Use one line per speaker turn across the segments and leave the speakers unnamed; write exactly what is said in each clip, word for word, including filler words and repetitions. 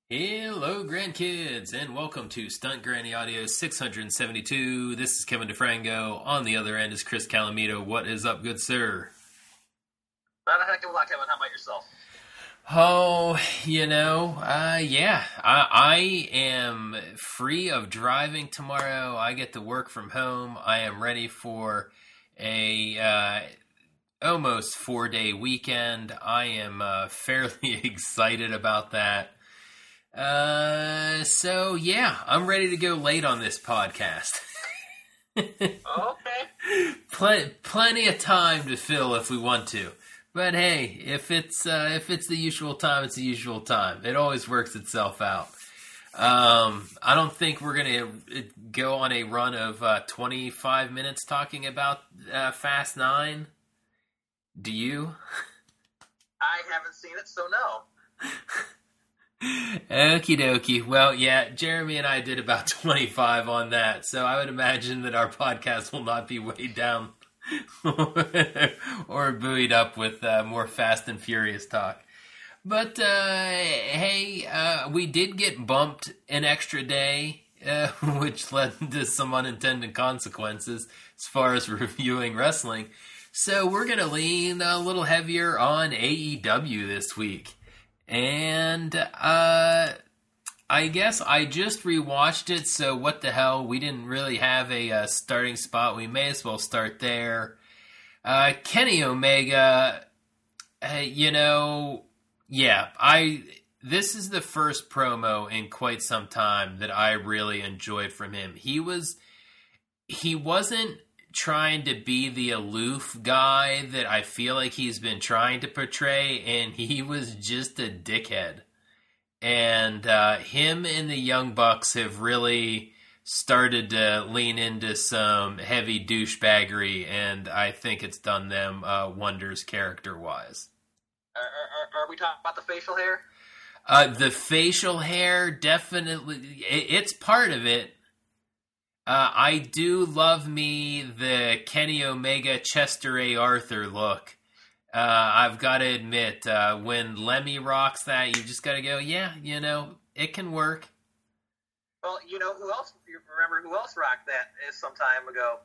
Hello, grandkids, and welcome to Stunt Granny Audio six hundred seventy-two. This is Kevin DeFrango. On the other end is Chris Calamito. What is up, good sir?
Not a heck of a lot, Kevin. How about yourself?
Oh, you know, uh, yeah, I, I am free of driving tomorrow. I get to work from home. I am ready for a uh, almost four-day weekend. I am uh, fairly excited about that. Uh, so yeah, I'm ready to go late on this podcast.
Okay.
Pl- plenty of time to fill if we want to. But hey, if it's uh, if it's the usual time, it's the usual time. It always works itself out. Um, I don't think we're gonna go on a run of uh, twenty-five minutes talking about uh, Fast Nine. Do you?
I haven't seen it, so no.
Okie dokie. Well, yeah, Jeremy and I did about twenty-five on that, so I would imagine that our podcast will not be weighed down or buoyed up with uh, more Fast and Furious talk. But, uh, hey, uh, we did get bumped an extra day, uh, which led to some unintended consequences as far as reviewing wrestling. So we're going to lean a little heavier on A E W this week. And, uh, I guess I just rewatched it, so what the hell, we didn't really have a uh, starting spot. We may as well start there. Uh, Kenny Omega, uh, you know, yeah, I, this is the first promo in quite some time that I really enjoyed from him. He was, he wasn't trying to be the aloof guy that I feel like he's been trying to portray, and he was just a dickhead. And uh, him and the Young Bucks have really started to lean into some heavy douchebaggery, and I think it's done them uh, wonders character-wise.
Are, are, are we talking about the facial hair?
Uh, the facial hair, definitely, it, it's part of it. Uh, I do love me the Kenny Omega Chester A. Arthur look. Uh, I've got to admit, uh, when Lemmy rocks that, you just got to go, yeah, you know, it can work.
Well, you know who else, you remember who else rocked that is some time ago?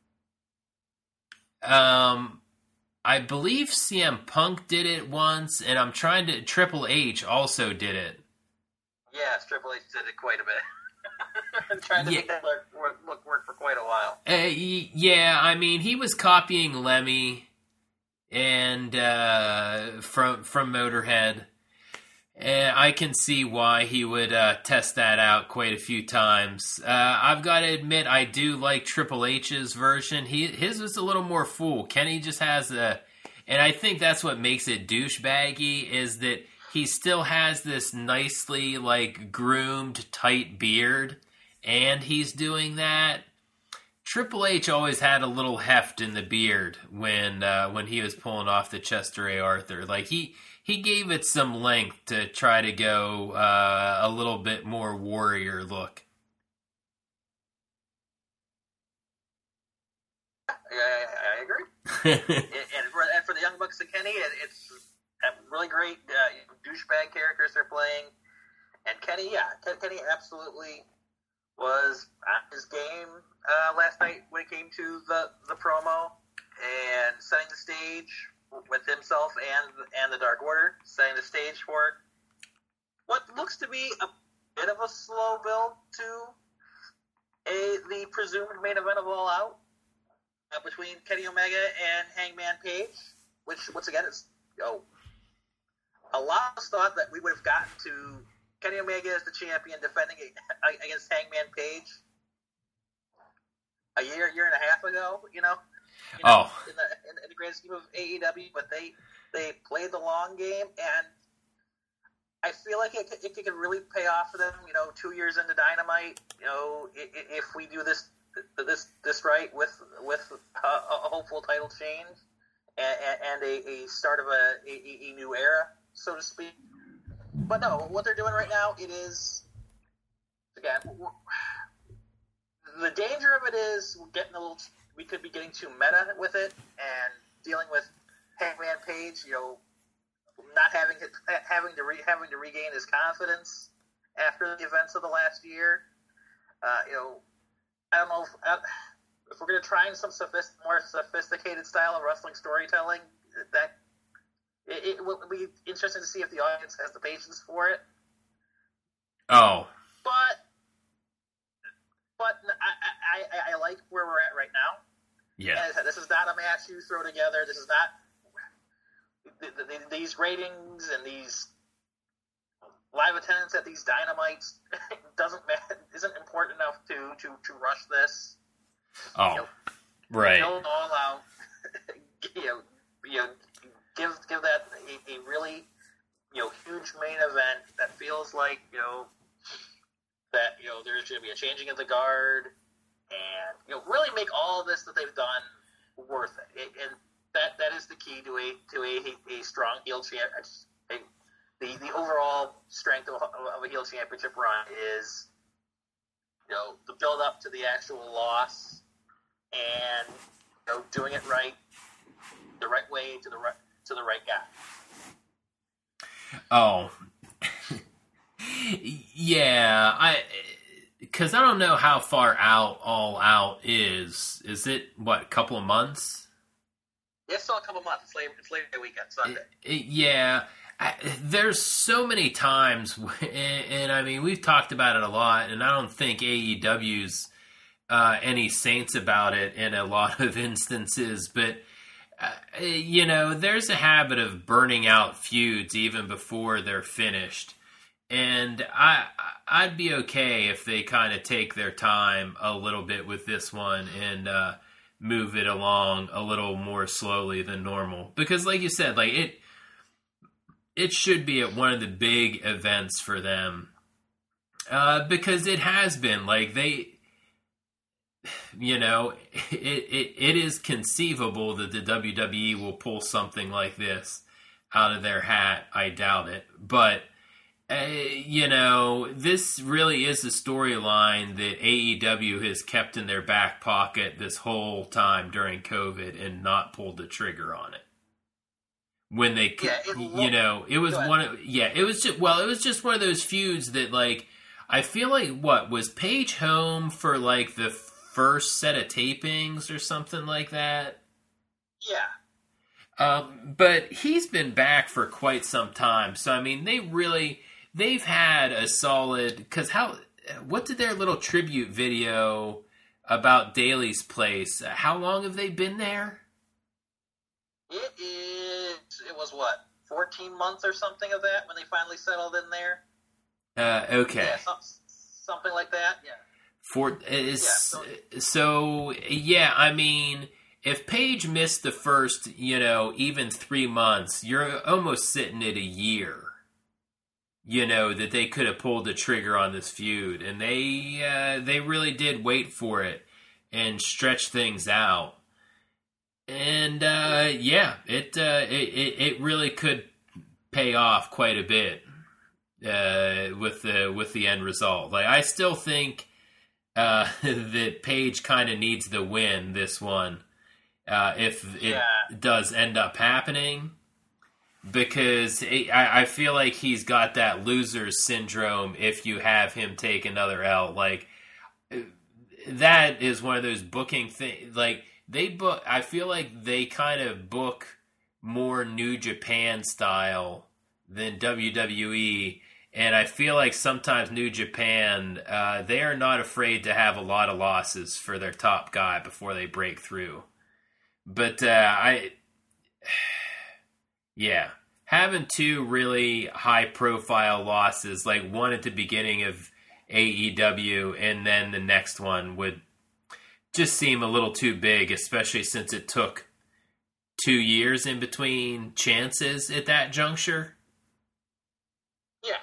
Um, I believe C M Punk did it once, and I'm trying to, Triple H also did it.
Yes, Triple H did it quite a bit. I'm trying to
Yeah.
make that look, work, look work for quite a while.
Uh, y- yeah, I mean, he was copying Lemmy and uh, from from Motorhead. And I can see why he would uh, test that out quite a few times. Uh, I've got to admit, I do like Triple H's version. He his was a little more full. Kenny just has a, and I think that's what makes it douchebaggy, is that he still has this nicely like groomed tight beard, and he's doing that. Triple H always had a little heft in the beard when uh, when he was pulling off the Chester A. Arthur. Like he he gave it some length to try to go uh, a little bit more warrior look.
I, I, I agree. and, and, for, and for the Young Bucks and Kenny, it, it's really great uh, douchebag characters they're playing. And Kenny, yeah, Kenny absolutely was at his game uh, last night when it came to the, the promo and setting the stage with himself and and the Dark Order, setting the stage for what looks to be a bit of a slow build to a the presumed main event of All Out uh, between Kenny Omega and Hangman Page, which once again is oh, a lot of us thought that we would have gotten to Kenny Omega as the champion defending against Hangman Page a year, year and a half ago, you know? You know
Oh.
In the, in, in the grand scheme of A E W, but they they played the long game, and I feel like it, it, it could really pay off for them, you know, two years into Dynamite, you know, if, if we do this this this right with with a, a hopeful title change and, and a, a start of a, a, a new era, so to speak. But no, what they're doing right now, it is, again, the danger of it is we're getting a little, we could be getting too meta with it and dealing with Hangman Page, you know, not having having to re, having to regain his confidence after the events of the last year. Uh, you know, I don't know if, uh, if we're going to try some sophist- more sophisticated style of wrestling storytelling. That it, it will be interesting to see if the audience has the patience for it.
Oh,
but but I I, I, I like where we're at right now.
Yeah,
As I said, this is not a match you throw together. This is not the, the, the, these ratings and these live attendance at these Dynamites doesn't isn't important enough to to, to rush this.
Oh,
you know,
right.
Go all out. you know, you know, give give that a, a really you know huge main event that feels like you know that you know there's going to be a changing of the guard, and you know really make all of this that they've done worth it. it and that that is the key to a to a a strong heel champ. A, the the overall strength of, of a heel championship run is you know the build up to the actual loss, and you know doing it right, the right way to the right to the right guy.
Oh, yeah. I because I don't know how far out All Out is. Is it what a couple of months?
Yeah, it's still a couple of months. It's Labor, it's Labor Day weekend, Sunday.
It, it, yeah. I, there's so many times, and, and I mean, we've talked about it a lot, and I don't think A E W's uh, any saints about it in a lot of instances, but, uh, you know, there's a habit of burning out feuds even before they're finished, and I, I'd be okay if they kind of take their time a little bit with this one and uh, move it along a little more slowly than normal, because like you said, like, it It should be at one of the big events for them. Uh, because it has been. Like, they, you know, it, it it is conceivable that the W W E will pull something like this out of their hat. I doubt it. But, uh, you know, this really is a storyline that A E W has kept in their back pocket this whole time during COVID and not pulled the trigger on it. When they, yeah, it, you know, it was one of, yeah, it was just, well, it was just one of those feuds that, like, I feel like, what, was Paige home for, like, the first set of tapings or something like that?
Yeah.
Um, but he's been back for quite some time, so, I mean, they really, they've had a solid, because how, what did their little tribute video about Daly's place, how long have they been there?
It is, it was what, fourteen months or something of that when they finally settled in there?
Uh, okay.
Yeah, some, something like that, yeah.
For, is,
yeah so,
so, yeah, I mean, if Paige missed the first, you know, even three months, you're almost sitting at a year, you know, that they could have pulled the trigger on this feud. And they, uh, they really did wait for it and stretch things out. And, uh, yeah, it, uh, it, it really could pay off quite a bit, uh, with the, with the end result. Like, I still think, uh, that Paige kind of needs the win, this one, uh, if it
yeah.
does end up happening, because it, I, I feel like he's got that loser syndrome if you have him take another L. Like, that is one of those booking things, like, They book. I feel like they kind of book more New Japan style than W W E, and I feel like sometimes New Japan, uh, they are not afraid to have a lot of losses for their top guy before they break through. But uh, I, yeah, having two really high profile losses, like one at the beginning of A E W, and then the next one would just seem a little too big, especially since it took two years in between chances at that juncture.
Yeah.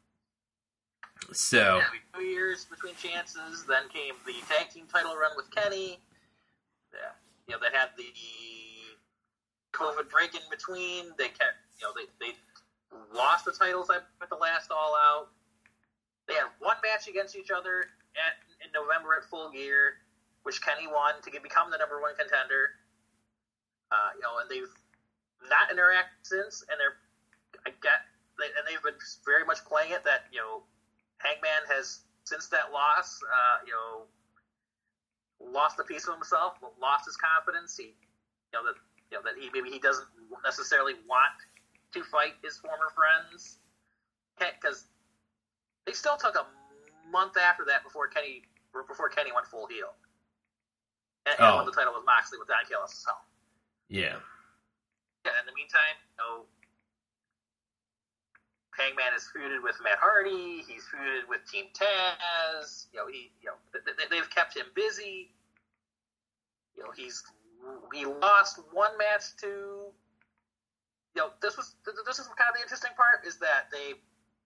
So.
Yeah, two years between chances, then came the tag team title run with Kenny. Yeah. You know, they had the COVID break in between. They kept, you know, they, they lost the titles at the last All Out. They had one match against each other at, in November at Full Gear, which Kenny won to get, become the number one contender. Uh, you know, and they've not interacted since, and they're, I get, they, and they've been very much playing it that, you know, Hangman has, since that loss, uh, you know, lost a piece of himself, lost his confidence. He, you know, that you know that he maybe he doesn't necessarily want to fight his former friends, because they still took a month after that before Kenny before Kenny went full heel, and, and
oh.
won the title with Moxley with Don Callis' help.
Yeah.
Yeah. In the meantime, you know, Hangman is feuded with Matt Hardy. He's feuded with Team Taz. You know, he, you know, they, they've kept him busy. You know, he's he lost one match to. You know, this was this is kind of the interesting part is that they.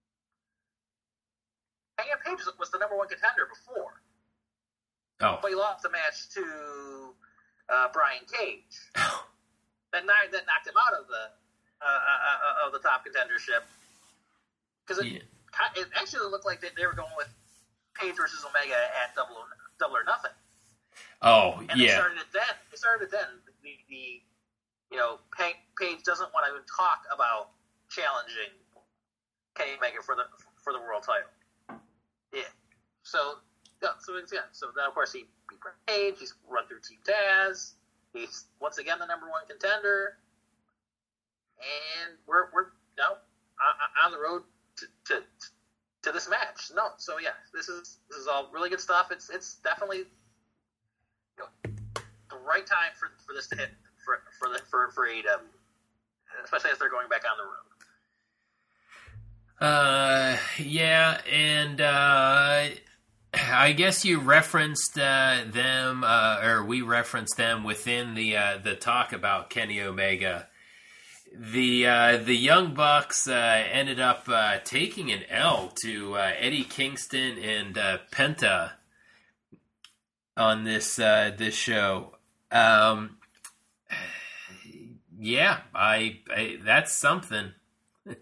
Hangman Page was the number one contender before.
Oh.
But he lost the match to uh, Brian Cage. that knocked that knocked him out of the uh, uh, of the top contendership. Because it, yeah. it actually looked like they, they were going with Page versus Omega at double or, double or nothing.
Oh,
and
yeah.
And they started it then. They started it then. The, the you know, Page doesn't want to even talk about challenging Kenny Omega for the for the world title. Yeah. So, yeah, so yeah. So then, of course, he beat Page. He's run through Team Taz. He's once again the number one contender. And we're we're you know, on the road to, to to this match. No, so yeah, this is this is all really good stuff. It's it's definitely you know, the right time for, for this to hit for for the for for A E W, especially as they're going back on the road.
Uh, yeah, and uh, I guess you referenced uh, them, uh, or we referenced them within the uh, the talk about Kenny Omega. The uh, the Young Bucks uh, ended up uh, taking an L to uh, Eddie Kingston and uh, Penta on this uh, this show. Um, yeah, I, I that's something.
Yeah,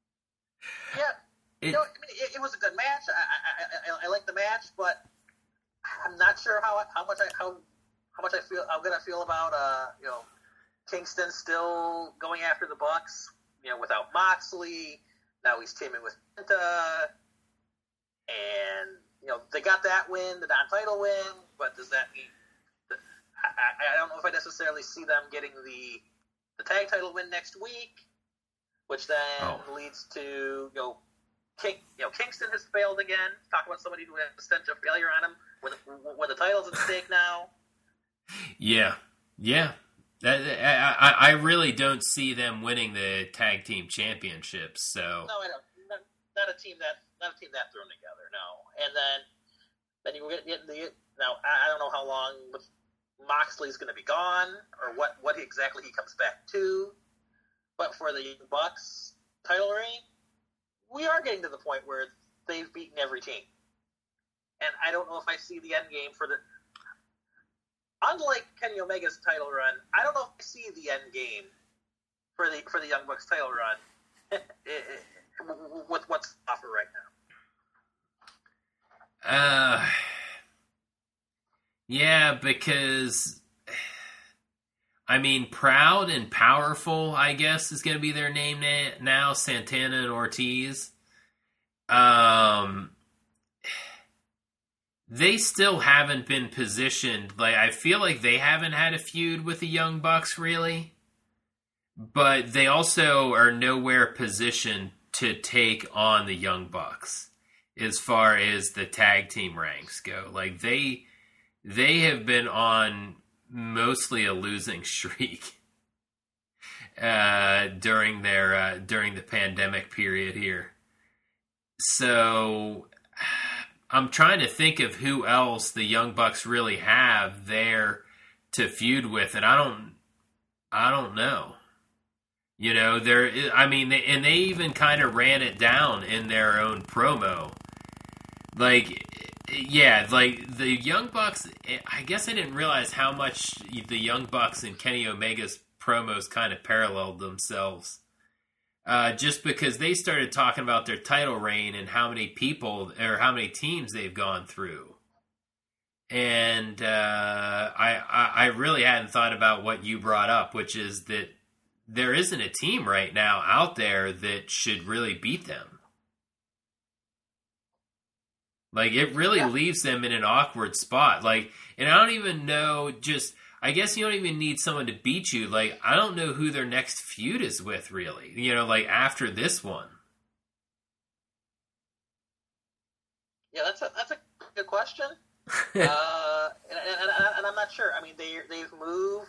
it,
you know, I mean, it, it was a good match. I, I, I, I like the match, but I'm not sure how how much I how how much I feel how good I feel about uh you know. Kingston still going after the Bucks, you know, without Moxley. Now he's teaming with Penta. And, you know, they got that win, the non-title win, but does that mean... That, I, I don't know if I necessarily see them getting the the tag title win next week, which then oh. leads to, you know, King, you know, Kingston has failed again. Talk about somebody who has a stench of failure on him when, when the title's at stake now.
Yeah, yeah. I, I, I really don't see them winning the tag team championships. So
no, I don't. Not, not a team that not a team that thrown together. No, and then then you get, get the now. I don't know how long Moxley's going to be gone or what what exactly he comes back to. But for the Bucks title reign, we are getting to the point where they've beaten every team, and I don't know if I see the end game for the. Unlike Kenny Omega's title run, I don't know if I see the end game for the for the Young Bucks title run with what's offered right
now. Uh, yeah, because I mean, Proud and Powerful, I guess, is going to be their name now. Santana and Ortiz. Um. They still haven't been positioned. Like, I feel like they haven't had a feud with the Young Bucks, really. But they also are nowhere positioned to take on the Young Bucks as far as the tag team ranks go. Like, they they have been on mostly a losing streak uh, during their uh, during the pandemic period here. So I'm trying to think of who else the Young Bucks really have there to feud with, and I don't, I don't know. You know, there. I mean, they, and they even kind of ran it down in their own promo. Like, yeah, like the Young Bucks. I guess I didn't realize how much the Young Bucks and Kenny Omega's promos kind of paralleled themselves. Uh, just because they started talking about their title reign and how many people or how many teams they've gone through. And uh, I, I, I really hadn't thought about what you brought up, which is that there isn't a team right now out there that should really beat them. Like, it really yeah. leaves them in an awkward spot. Like, and I don't even know, just, I guess you don't even need someone to beat you. Like, I don't know who their next feud is with, really. You know, like, after this one.
Yeah, that's a, that's a good question. uh, and, and, and I'm not sure. I mean, they, they've moved,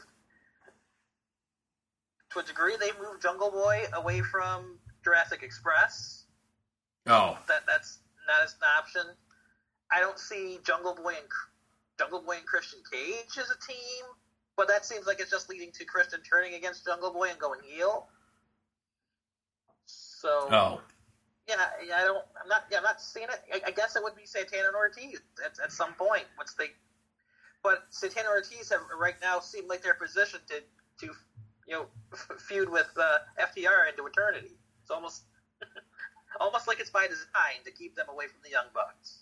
to a degree, they've moved Jungle Boy away from Jurassic Express.
Oh.
That That's not as an option. I don't see Jungle Boy and Jungle Boy and Christian Cage as a team, but that seems like it's just leading to Christian turning against Jungle Boy and going heel. So,
oh,
yeah, I don't. I'm not. Yeah, I'm not seeing it. I, I guess it would be Santana and Ortiz at, at some point once they. But Santana and Ortiz have right now seem like they're positioned to to you know feud with uh, F T R into eternity. It's almost almost like it's by design to keep them away from the Young Bucks.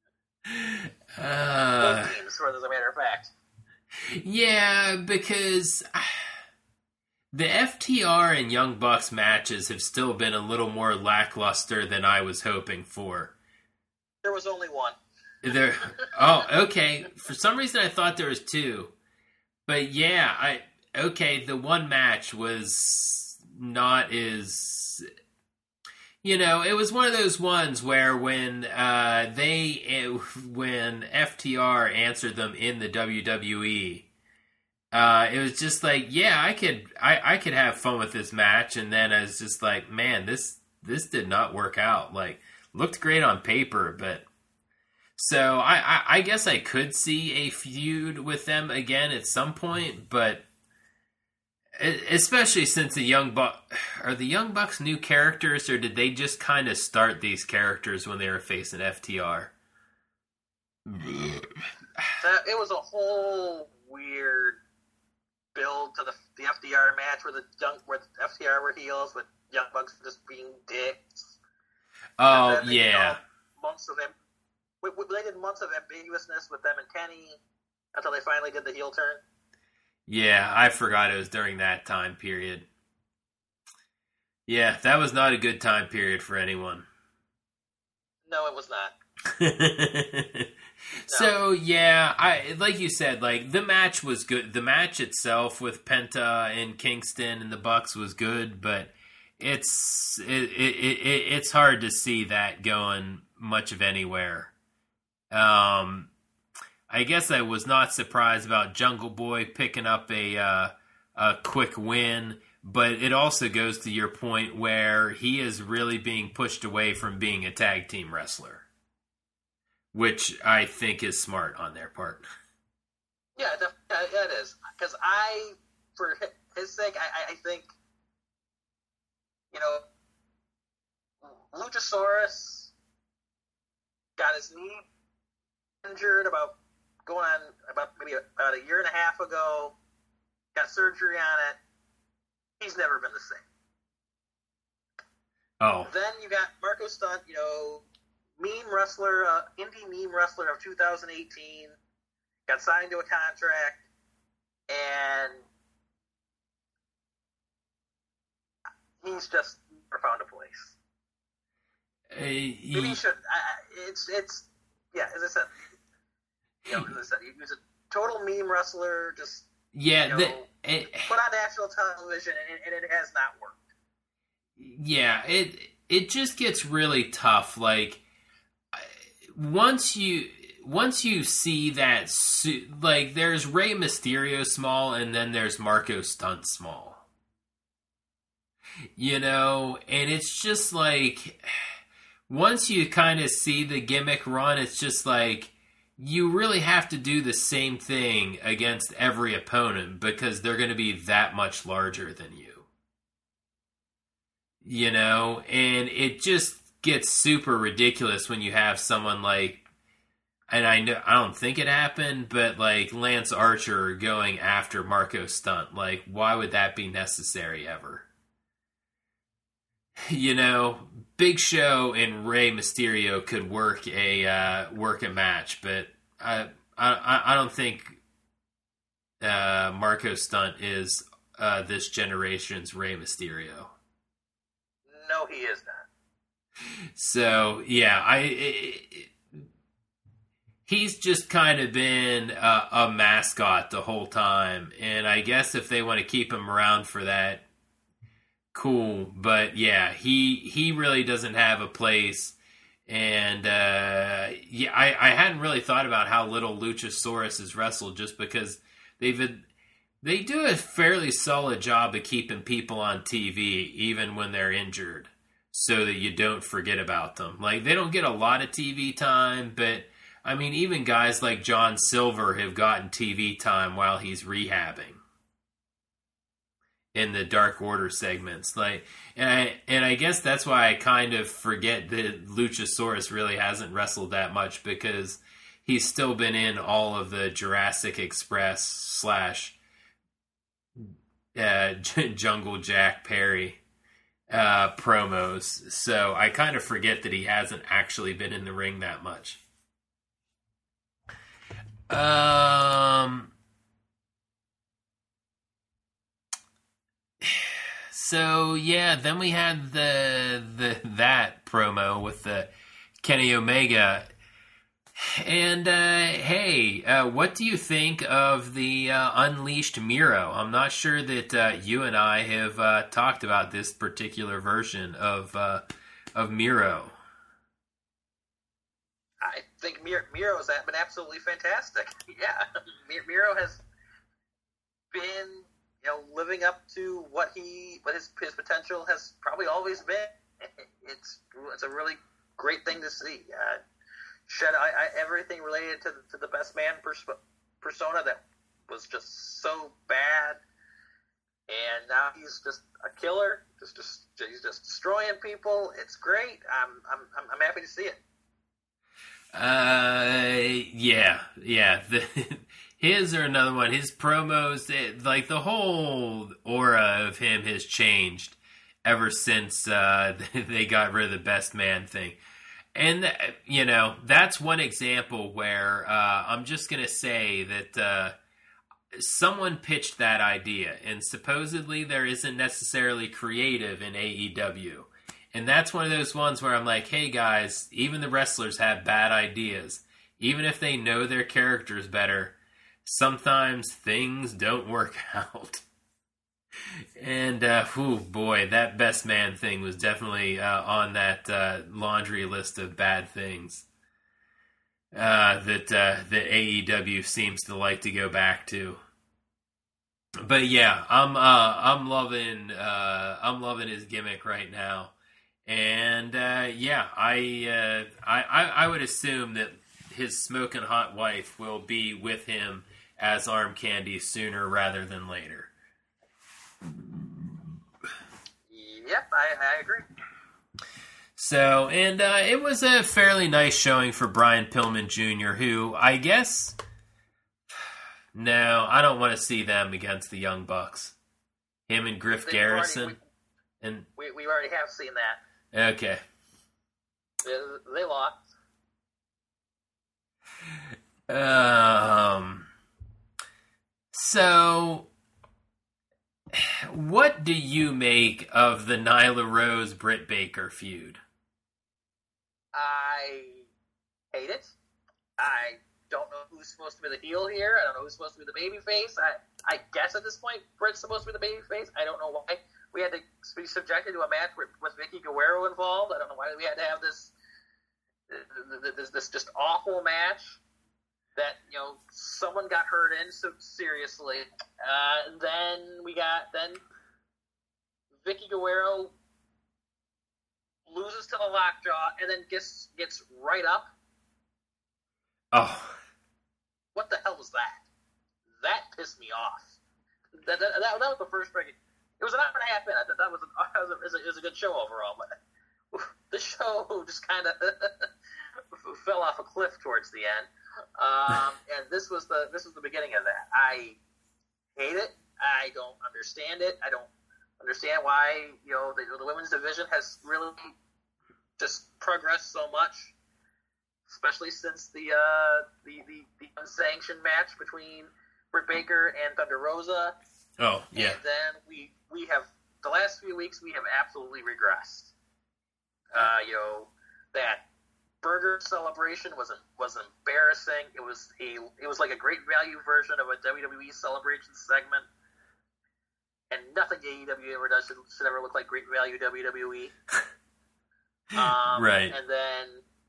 Uh,
Both teams, for as a matter of fact.
Yeah, because the F T R and Young Bucks matches have still been a little more lackluster than I was hoping for.
There was only one.
There. Oh, okay. For some reason, I thought there was two. But yeah, I okay. The one match was not as. You know, it was one of those ones where when uh, they, when F T R answered them in the W W E, uh, it was just like, yeah, I could, I, I could have fun with this match, and then I was just like, man, this, this did not work out. Like, looked great on paper, but so I, I, I guess I could see a feud with them again at some point, but. Especially since the Young Bucks... Are the Young Bucks new characters, or did they just kind of start these characters when they were facing F T R?
Uh, it was a whole weird build to the, the F T R match where the young, where the F T R were heels with Young Bucks just being dicks.
Oh,
then,
yeah.
You know, months of... We, we, they did months of ambiguousness with them and Kenny until they finally did the heel turn.
Yeah, I forgot it was during that time period. Yeah, that was not a good time period for anyone.
No, it was not.
no. So, yeah, I like you said, like, the match was good. The match itself with Penta and Kingston and the Bucks was good, but it's it, it, it it's hard to see that going much of anywhere. Um... I guess I was not surprised about Jungle Boy picking up a uh, a quick win, but it also goes to your point where he is really being pushed away from being a tag team wrestler, which I think is smart on their part.
Yeah, yeah it is. Because I, for his sake, I, I think, you know, Luchasaurus got his knee injured about going on about maybe about a year and a half ago, got surgery on it. He's never been the same.
Oh.
Then you got Marco Stunt, you know, meme wrestler, uh, indie meme wrestler of two thousand eighteen, got signed to a contract, and he's just never found a place.
Uh, he,
Maybe he should. I, it's it's yeah, as I said. You know, as I said, he was a total meme wrestler, just
yeah,
you know,
the, it,
put on national television, and, and it has not worked.
Yeah, it it just gets really tough. Like once you once you see that, like there's Rey Mysterio small, and then there's Marco Stunt small. You know, and it's just like once you kind of see the gimmick run, it's just like. You really have to do the same thing against every opponent because they're going to be that much larger than you. You know, and it just gets super ridiculous when you have someone like, and I know I don't think it happened, but like Lance Archer going after Marco Stunt. Like, why would that be necessary ever? You know, Big Show and Rey Mysterio could work a uh, work a match, but I I I don't think uh, Marco Stunt is uh, this generation's Rey Mysterio.
No, he is not.
So yeah, I it, he's just kind of been a, a mascot the whole time. And I guess if they want to keep him around for that, cool. But yeah, he he really doesn't have a place. And uh, yeah, I, I hadn't really thought about how little Luchasaurus has wrestled, just because they've they do a fairly solid job of keeping people on T V even when they're injured, so that you don't forget about them. Like, they don't get a lot of T V time, but I mean, even guys like John Silver have gotten T V time while he's rehabbing in the Dark Order segments. Like, and I and I guess that's why I kind of forget that Luchasaurus really hasn't wrestled that much, because he's still been in all of the Jurassic Express slash uh, Jungle Jack Perry uh, promos. So I kind of forget that he hasn't actually been in the ring that much. Um. So yeah, then we had the the that promo with the Kenny Omega, and uh, hey, uh, what do you think of the uh, Unleashed Miro? I'm not sure that uh, you and I have uh, talked about this particular version of uh, of Miro.
I think Mir- Miro's been absolutely fantastic. Yeah, Mir- Miro has been, you know, living up to what he, what his his potential has probably always been. It's it's a really great thing to see. Uh, shed I, I, everything related to to the best man pers- persona that was just so bad, and now he's just a killer. Just, just he's just destroying people. It's great. I'm I'm I'm happy to see it.
Uh, yeah, yeah. The, his or another one. His promos, it, like the whole aura of him has changed ever since uh, they got rid of the best man thing. And, you know, that's one example where uh, I'm just going to say that uh, someone pitched that idea, and supposedly there isn't necessarily creative in A E W. And that's one of those ones where I'm like, hey guys, even the wrestlers have bad ideas. Even if they know their characters better, sometimes things don't work out. And, uh, whew, boy, that best man thing was definitely uh, on that uh, laundry list of bad things uh, that uh, that A E W seems to like to go back to. But yeah, I'm uh, I'm loving uh, I'm loving his gimmick right now. And uh, yeah, I, uh, I I I would assume that his smoking hot wife will be with him as arm candy sooner rather than later.
Yep, I, I agree.
So, and uh, it was a fairly nice showing for Brian Pillman Junior, who I guess, no, I don't want to see them against the Young Bucks. Him and Griff They've Garrison,
already, we,
and
we we already have seen that.
Okay.
They, they lost.
Um. So, what do you make of the Nyla Rose Britt Baker feud?
I hate it. I don't know who's supposed to be the heel here. I don't know who's supposed to be the babyface. I I guess at this point Britt's supposed to be the babyface. I don't know why we had to be subjected to a match with, with Vicky Guerrero involved. I don't know why we had to have this this this just awful match that, you know, someone got hurt in so seriously. Uh, and then we got then Vicky Guerrero loses to the lockjaw and then gets gets right up.
Oh,
what the hell was that? That pissed me off. That that, that, that was the first break. It was an hour and a half in. I thought that was, an, that was, a, it was, a, it was a good show overall, but the show just kind of fell off a cliff towards the end. Um, and this was the this was the beginning of that. I hate it. I don't understand it. I don't understand why, you know, the, the women's division has really just progressed so much, especially since the uh, the, the the unsanctioned match between Britt Baker and Thunder Rosa.
Oh, yeah.
And then we we have the last few weeks we have absolutely regressed. Uh, you know, that burger celebration was was embarrassing. It was a it was like a great value version of a W W E celebration segment, and nothing A E W ever does should, should ever look like great value W W E. Um,
right.
And then,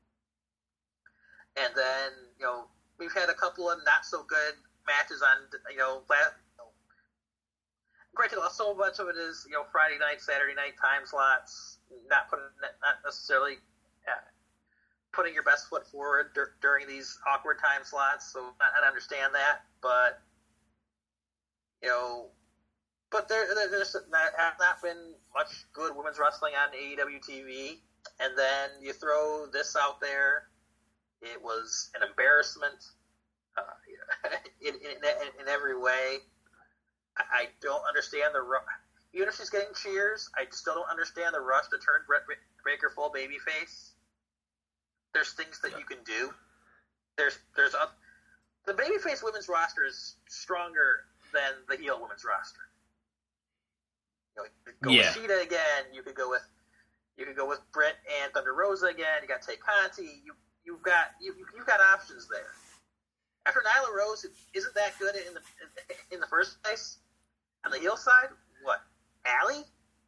and then you know we've had a couple of not so good matches on you know. Last, you know granted, so much of it is you know Friday night, Saturday night time slots, not putting not necessarily. Uh, putting your best foot forward dur- during these awkward time slots, so I, I understand that, but you know, but there, there there's not, have not been much good women's wrestling on A E W T V, and then you throw this out there, it was an embarrassment uh, in, in, in, in every way. I, I don't understand the rush. Even if she's getting cheers, I still don't understand the rush to turn Brett Baker full babyface. There's things that you can do. There's there's a, the babyface women's roster is stronger than the heel women's roster. You know, you could go
yeah.
with Shida again. You could go with you could go with Britt and Thunder Rosa again. You got Tay Conti. You you've got you you've got options there. After Nyla Rose isn't that good in the in the first place on the heel side, what Allie?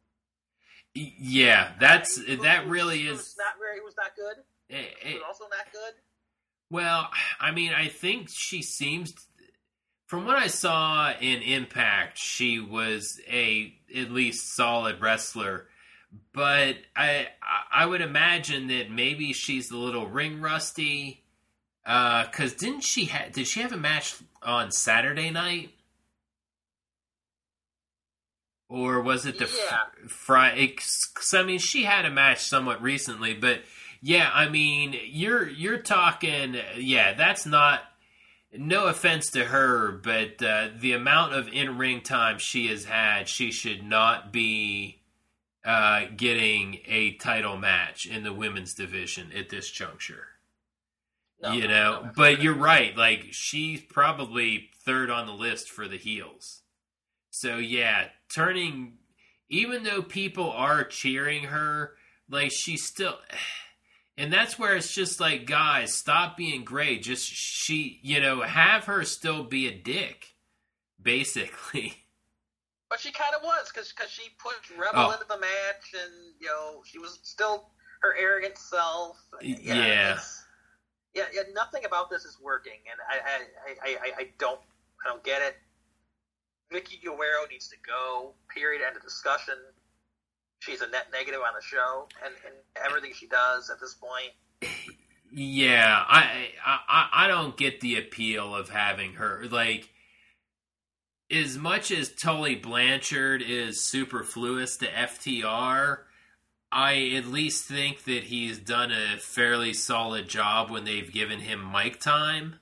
Yeah, that's
Allie,
that
who,
really
who
is
was not very was not good.
It, it,
was also not good.
Well, I mean, I think she seems, from what I saw in Impact, she was a at least solid wrestler. But I I would imagine that maybe she's a little ring rusty. Because uh, didn't she ha- did she have a match on Saturday night? Or was it the
yeah.
fr- Friday? Because I mean, she had a match somewhat recently, but. Yeah, I mean, you're you're talking. Yeah, that's not. No offense to her, but uh, the amount of in-ring time she has had, she should not be uh, getting a title match in the women's division at this juncture. No, you know, no, no, but you're right. Like, she's probably third on the list for the heels. So yeah, turning. Even though people are cheering her, like she's still. And that's where it's just like, guys, stop being great. Just, she, you know, have her still be a dick, basically.
But she kind of was, because she pushed Rebel
oh.
into the match, and, you know, she was still her arrogant self.
Yeah.
Yeah, yeah, yeah, nothing about this is working, and I, I, I, I don't, I don't get it. Vicky Guerrero needs to go, period, end of discussion. She's a net negative on the show, and, and everything she does at this point.
Yeah, I, I I don't get the appeal of having her. Like, as much as Tully Blanchard is superfluous to F T R, I at least think that he's done a fairly solid job when they've given him mic time.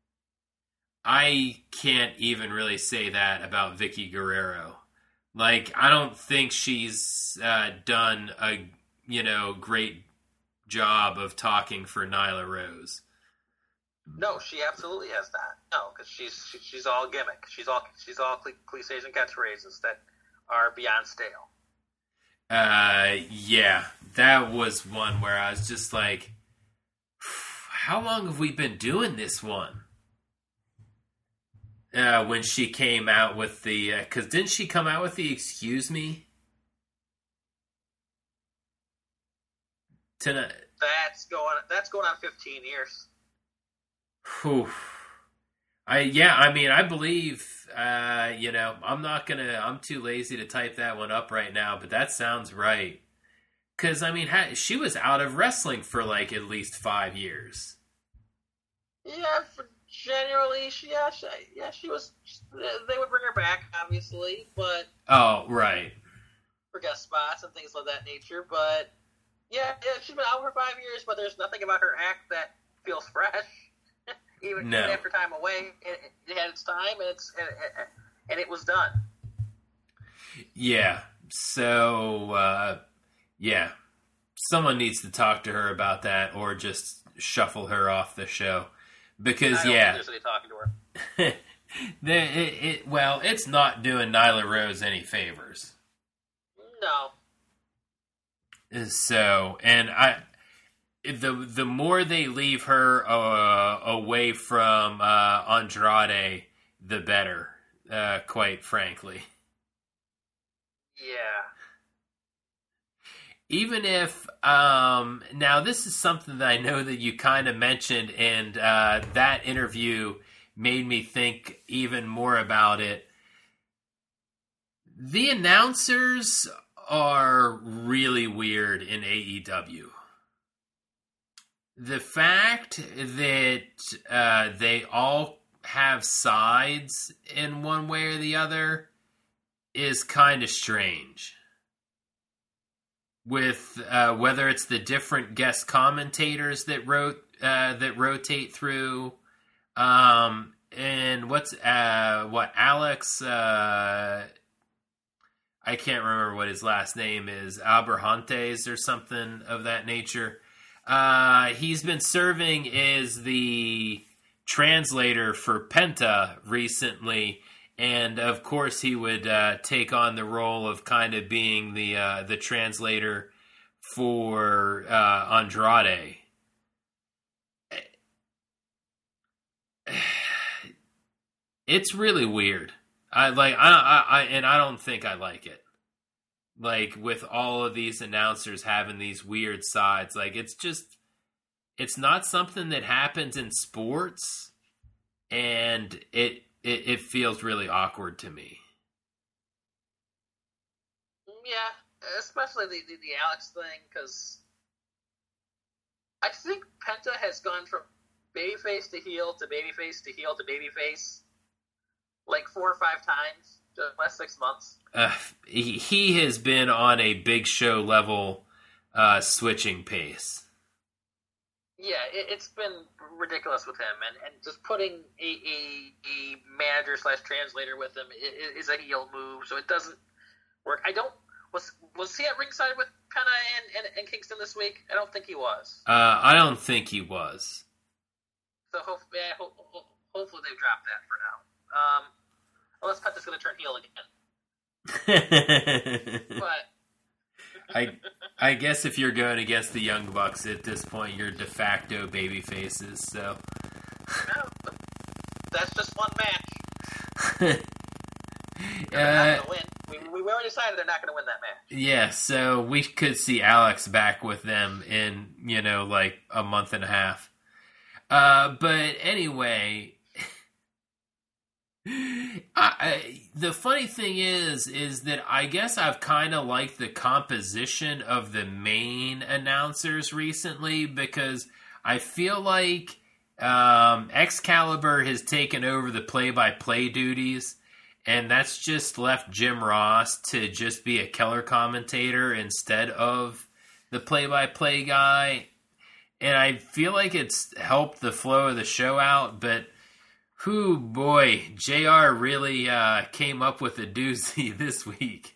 I can't even really say that about Vicky Guerrero. Like, I don't think she's uh, done a, you know, great job of talking for Nyla Rose.
No, she absolutely has not. No, because she's she, she's all gimmick. She's all she's all cl- cliches and catchphrases that are beyond stale.
Uh, yeah, that was one where I was just like, how long have we been doing this one? Uh, when she came out with the... Because uh, didn't she come out with the excuse me? Tonight.
That's going, that's going on fifteen years.
Whew. I, yeah, I mean, I believe, uh, you know, I'm not going to... I'm too lazy to type that one up right now, but that sounds right. Because, I mean, ha- she was out of wrestling for, like, at least five years.
Yeah, for... Generally, she, yeah, she, yeah, she was. They would bring her back, obviously, but
oh, right,
for guest spots and things of that nature. But yeah, yeah, she's been out for five years, but there's nothing about her act that feels fresh, even,
no.
even after time away. It, it had its time, and it's and, and it was done.
Yeah. So, uh, yeah, someone needs to talk to her about that, or just shuffle her off the show. Because,
I don't
yeah,
think there's any talking to her.
the, it, it, well, it's not doing Nyla Rose any favors.
No.
So, and I, the the more they leave her uh, away from uh, Andrade, the better. Uh, quite frankly.
Yeah.
Even if, um, now this is something that I know that you kind of mentioned, and uh, that interview made me think even more about it. The announcers are really weird in A E W. The fact that uh, they all have sides in one way or the other is kind of strange. With uh, whether it's the different guest commentators that wrote uh, that rotate through, um, and what's uh, what Alex, uh, I can't remember what his last name is, Abrahantes or something of that nature. Uh, he's been serving as the translator for Penta recently. And of course, he would uh, take on the role of kind of being the uh, the translator for uh, Andrade. It's really weird. I like I, I, I and I don't think I like it. Like with all of these announcers having these weird sides, like it's just it's not something that happens in sports, and it. It, it feels really awkward to me.
Yeah, especially the, the, the Alex thing, because I think Penta has gone from babyface to heel to babyface to heel to babyface like four or five times in the last six months.
Uh, he, he has been on a Big Show level uh, switching pace.
Yeah, it, it's been ridiculous with him, and, and just putting a, a, a manager slash translator with him is, is a heel move, so it doesn't work. I don't was was he at ringside with Penta and, and, and Kingston this week? I don't think he was.
Uh, I don't think he was.
So hope, yeah, ho- ho- hopefully they've dropped that for now. Um, unless Penta's going to turn heel again. But.
I I guess if you're going against the Young Bucks at this point, you're de facto baby faces, so.
No, that's just one match. They're
uh,
not going to win. We, we already decided they're not going to win that match.
Yeah, so we could see Alex back with them in, you know, like a month and a half. Uh, but anyway, I, I, the funny thing is, is that I guess I've kind of liked the composition of the main announcers recently, because I feel like um, Excalibur has taken over the play-by-play duties, and that's just left Jim Ross to just be a Keller commentator instead of the play-by-play guy. And I feel like it's helped the flow of the show out, but whew, boy, J R really uh, came up with a doozy this week.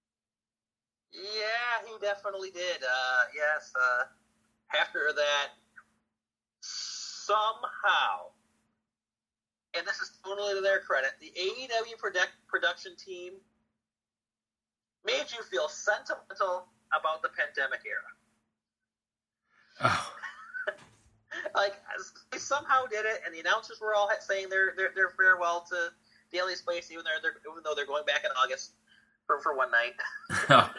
Yeah, he definitely did. Uh, yes, uh, after that, somehow, and this is totally to their credit, the A E W product, production team made you feel sentimental about the pandemic era.
Oh.
Like, they somehow did it, and the announcers were all saying their their, their farewell to Daily Space, even though they're even though they're going back in August for, for one night.
Oh.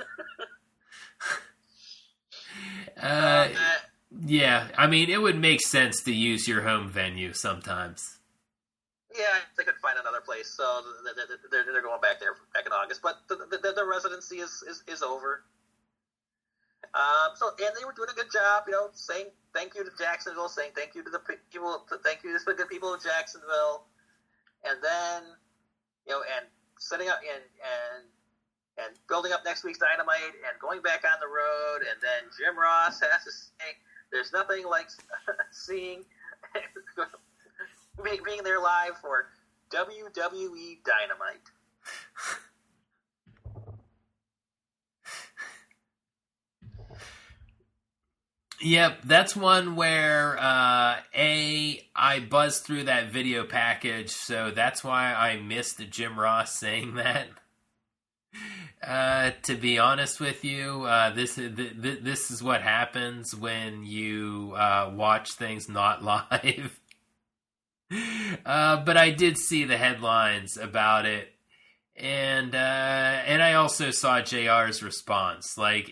uh, uh, yeah, I mean, it would make sense to use your home venue sometimes.
Yeah, they could find another place, so they're, they're going back there back in August. But the, the, the residency is, is, is over. Um, so, and they were doing a good job, you know, saying thank you to Jacksonville, saying thank you to the people, thank you to the good people of Jacksonville, and then, you know, and setting up and and and building up next week's Dynamite, and going back on the road, and then Jim Ross has to say, "There's nothing like seeing being there live for W W E Dynamite."
Yep, that's one where, uh, A, I buzzed through that video package, so that's why I missed Jim Ross saying that. Uh, to be honest with you, uh, this th- th- this is what happens when you uh, watch things not live. uh, but I did see the headlines about it, and uh, and I also saw J R's response. Like,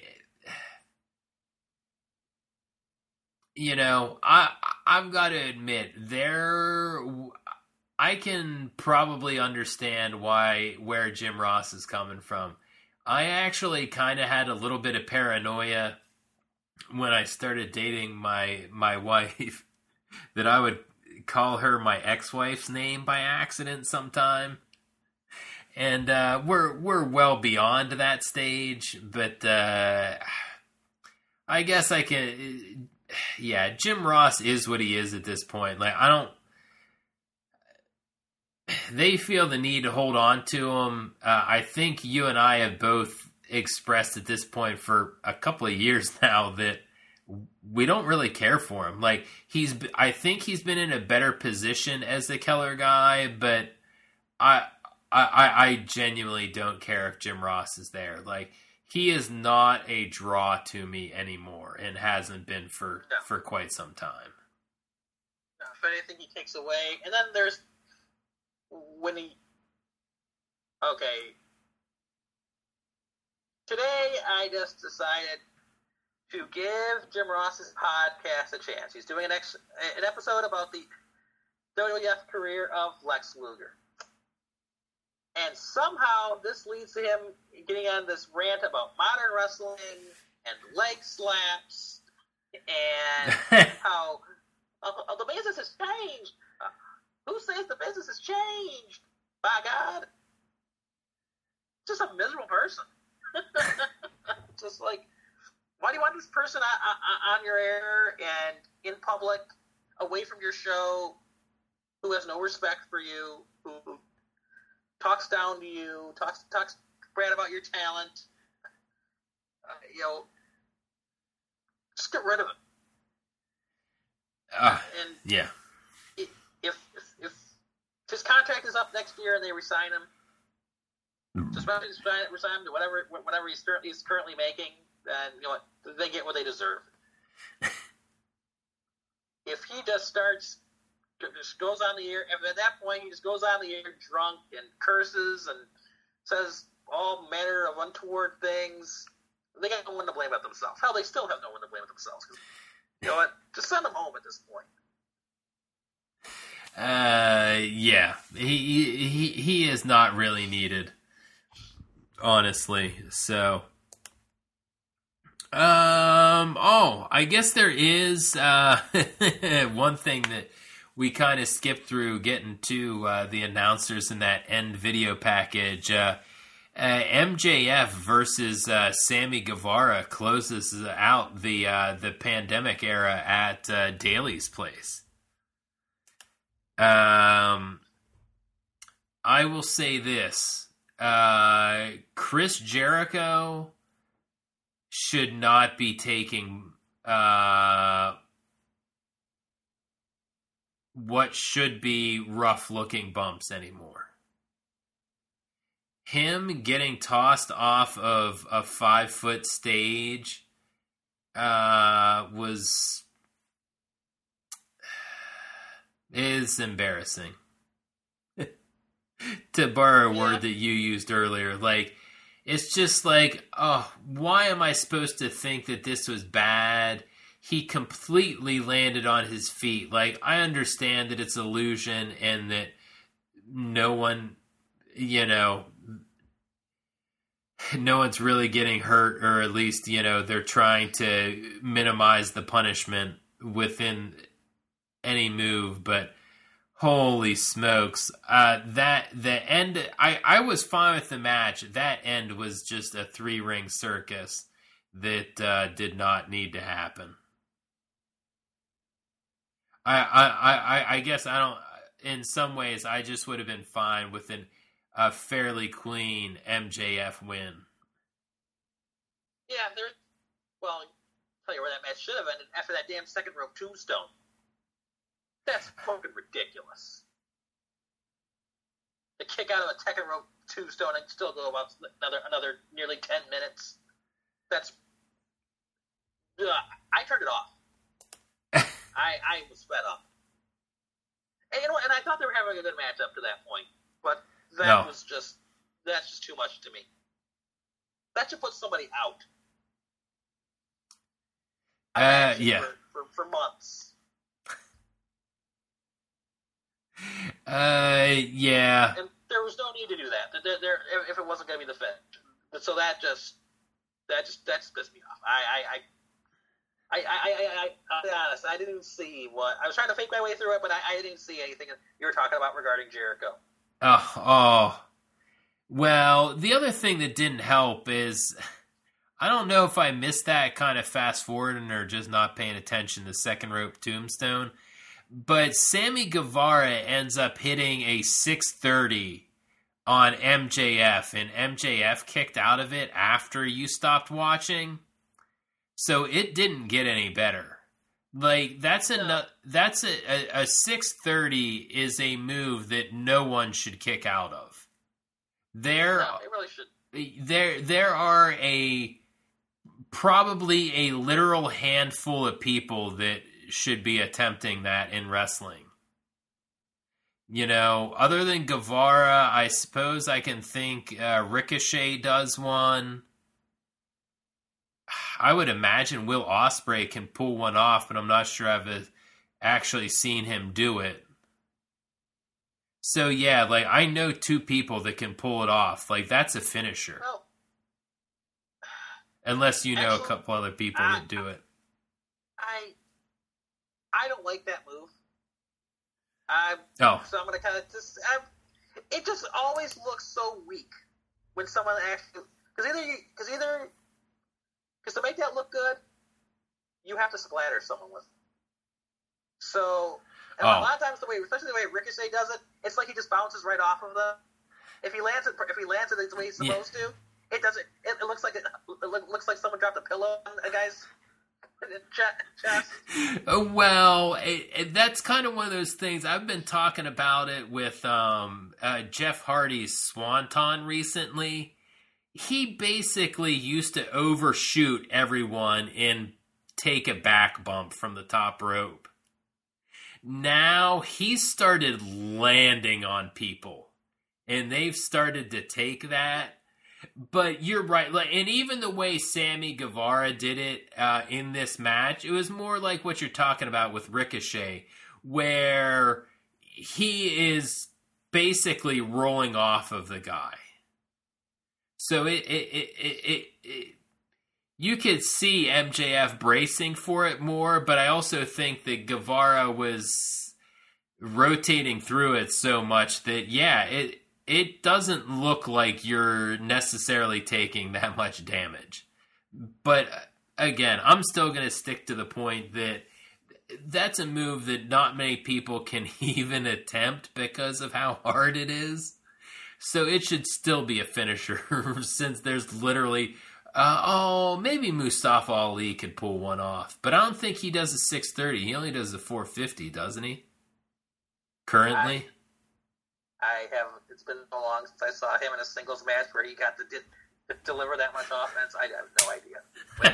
you know, I I've got to admit there. I can probably understand why where Jim Ross is coming from. I actually kind of had a little bit of paranoia when I started dating my my wife that I would call her my ex-wife's name by accident sometime. And uh, we're we're well beyond that stage, but uh, I guess I can. Yeah, Jim Ross is what he is at this point. Like, I don't. They feel the need to hold on to him. Uh, I think you and I have both expressed at this point for a couple of years now that we don't really care for him. Like, he's, I think he's been in a better position as the Keller guy, but I, I, I genuinely don't care if Jim Ross is there. Like, he is not a draw to me anymore, and hasn't been for
no.
for quite some time.
No, if anything, he takes away, and then there's. When he, okay, today I just decided to give Jim Ross's podcast a chance. He's doing an ex, an episode about the W W F career of Lex Luger. And somehow this leads to him getting on this rant about modern wrestling and leg slaps and how uh, the business has changed. Uh, Who says the business has changed? By God. Just a miserable person. Just like, why do you want this person on, on your air and in public, away from your show, who has no respect for you, who talks down to you, talks talks bad about your talent? Uh, you know, just get rid of it.
Uh,
and
yeah.
If, if if his contract is up next year and they resign him, just resign, resign him to whatever whatever he's, he's currently making, then you know what, they get what they deserve. If he just starts, just goes on the air, and at that point he just goes on the air drunk and curses and says all manner of untoward things, they got no one to blame but themselves. Hell, they still have no one to blame but themselves. You know what? Just send them home at this point.
Uh, yeah, he he he is not really needed, honestly. So, um, oh, I guess there is uh one thing that we kind of skipped through getting to uh, the announcers in that end video package. Uh, uh, M J F versus uh, Sammy Guevara closes out the uh, the pandemic era at uh, Daly's place. Um, I will say this. Uh, Chris Jericho should not be taking uh, what should be rough-looking bumps anymore. Him getting tossed off of a five-foot stage uh, was... is embarrassing. To borrow a
yeah.
word that you used earlier. Like, it's just like, oh, why am I supposed to think that this was bad? He completely landed on his feet. Like, I understand that it's illusion and that no one, you know, no one's really getting hurt, or at least, you know, they're trying to minimize the punishment within any move, but holy smokes, uh, that the end. I, I was fine with the match. That end was just a three ring circus that uh, did not need to happen. I, I, I, I guess I don't. In some ways, I just would have been fine with an, a fairly clean M J F win.
Yeah, there. Well, I'll tell you where that match should have ended after that damn second rope tombstone. That's fucking ridiculous. the kick out of a Tekken rope tombstone and still go about another another nearly ten minutes. That's uh, I turned it off. I I was fed up. And, you know, and I thought they were having a good match up to that point, but that
no.
was just that's just too much to me. That should put somebody out.
Uh, yeah.
For, for, for months.
Uh, yeah.
And there was no need to do that. There, there, if it wasn't going to be the finish, so that just that just that just pissed me off. I, I, I, I, I, I, I'll be honest. I didn't see what I was trying to fake my way through it, but I, I didn't see anything you were talking about regarding Jericho.
Oh, oh. Well, the other thing that didn't help is I don't know if I missed that kind of fast forwarding or just not paying attention to second rope tombstone. But Sammy Guevara ends up hitting a six thirty on M J F, and M J F kicked out of it after you stopped watching. So it didn't get any better. Like, that's a, no. that's a, a, a six thirty is a move that no one should kick out of. There,
no, it really should.
There, there are a probably a literal handful of people that should be attempting that in wrestling. You know, other than Guevara, I suppose I can think uh, Ricochet does one. I would imagine Will Ospreay can pull one off, but I'm not sure I've actually seen him do it. So yeah, like I know two people that can pull it off. Like that's a finisher.
Well,
unless you know
actually,
a couple other people
I,
that do it.
I I don't like that move. I
oh.
So I'm gonna kind of just. I, it just always looks so weak when someone actually because either because either because to make that look good, you have to splatter someone with it. So and
oh.
a lot of times the way, especially the way Ricochet does it, it's like he just bounces right off of them. If he lands it, if he lands it the way he's supposed yeah. to, it doesn't. It, it looks like it, it looks like someone dropped a pillow on a guy's chest.
Well, it, it, that's kind of one of those things. I've been talking about it with um, uh, Jeff Hardy's Swanton recently. He basically used to overshoot everyone and take a back bump from the top rope. Now he's started landing on people, and they've started to take that. But you're right, like, and even the way Sammy Guevara did it uh, in this match, it was more like what you're talking about with Ricochet, where he is basically rolling off of the guy. So it, it, it, it, it, it you could see M J F bracing for it more, but I also think that Guevara was rotating through it so much that, yeah, it it doesn't look like you're necessarily taking that much damage. But, again, I'm still going to stick to the point that that's a move that not many people can even attempt because of how hard it is. So it should still be a finisher since there's literally... Uh, oh, maybe Mustafa Ali could pull one off. But I don't think he does a six thirty. He only does a four fifty, doesn't he? Currently?
I, I have. It's been so long since I saw him in a singles match where he got to, did, to deliver that much offense. I have no idea what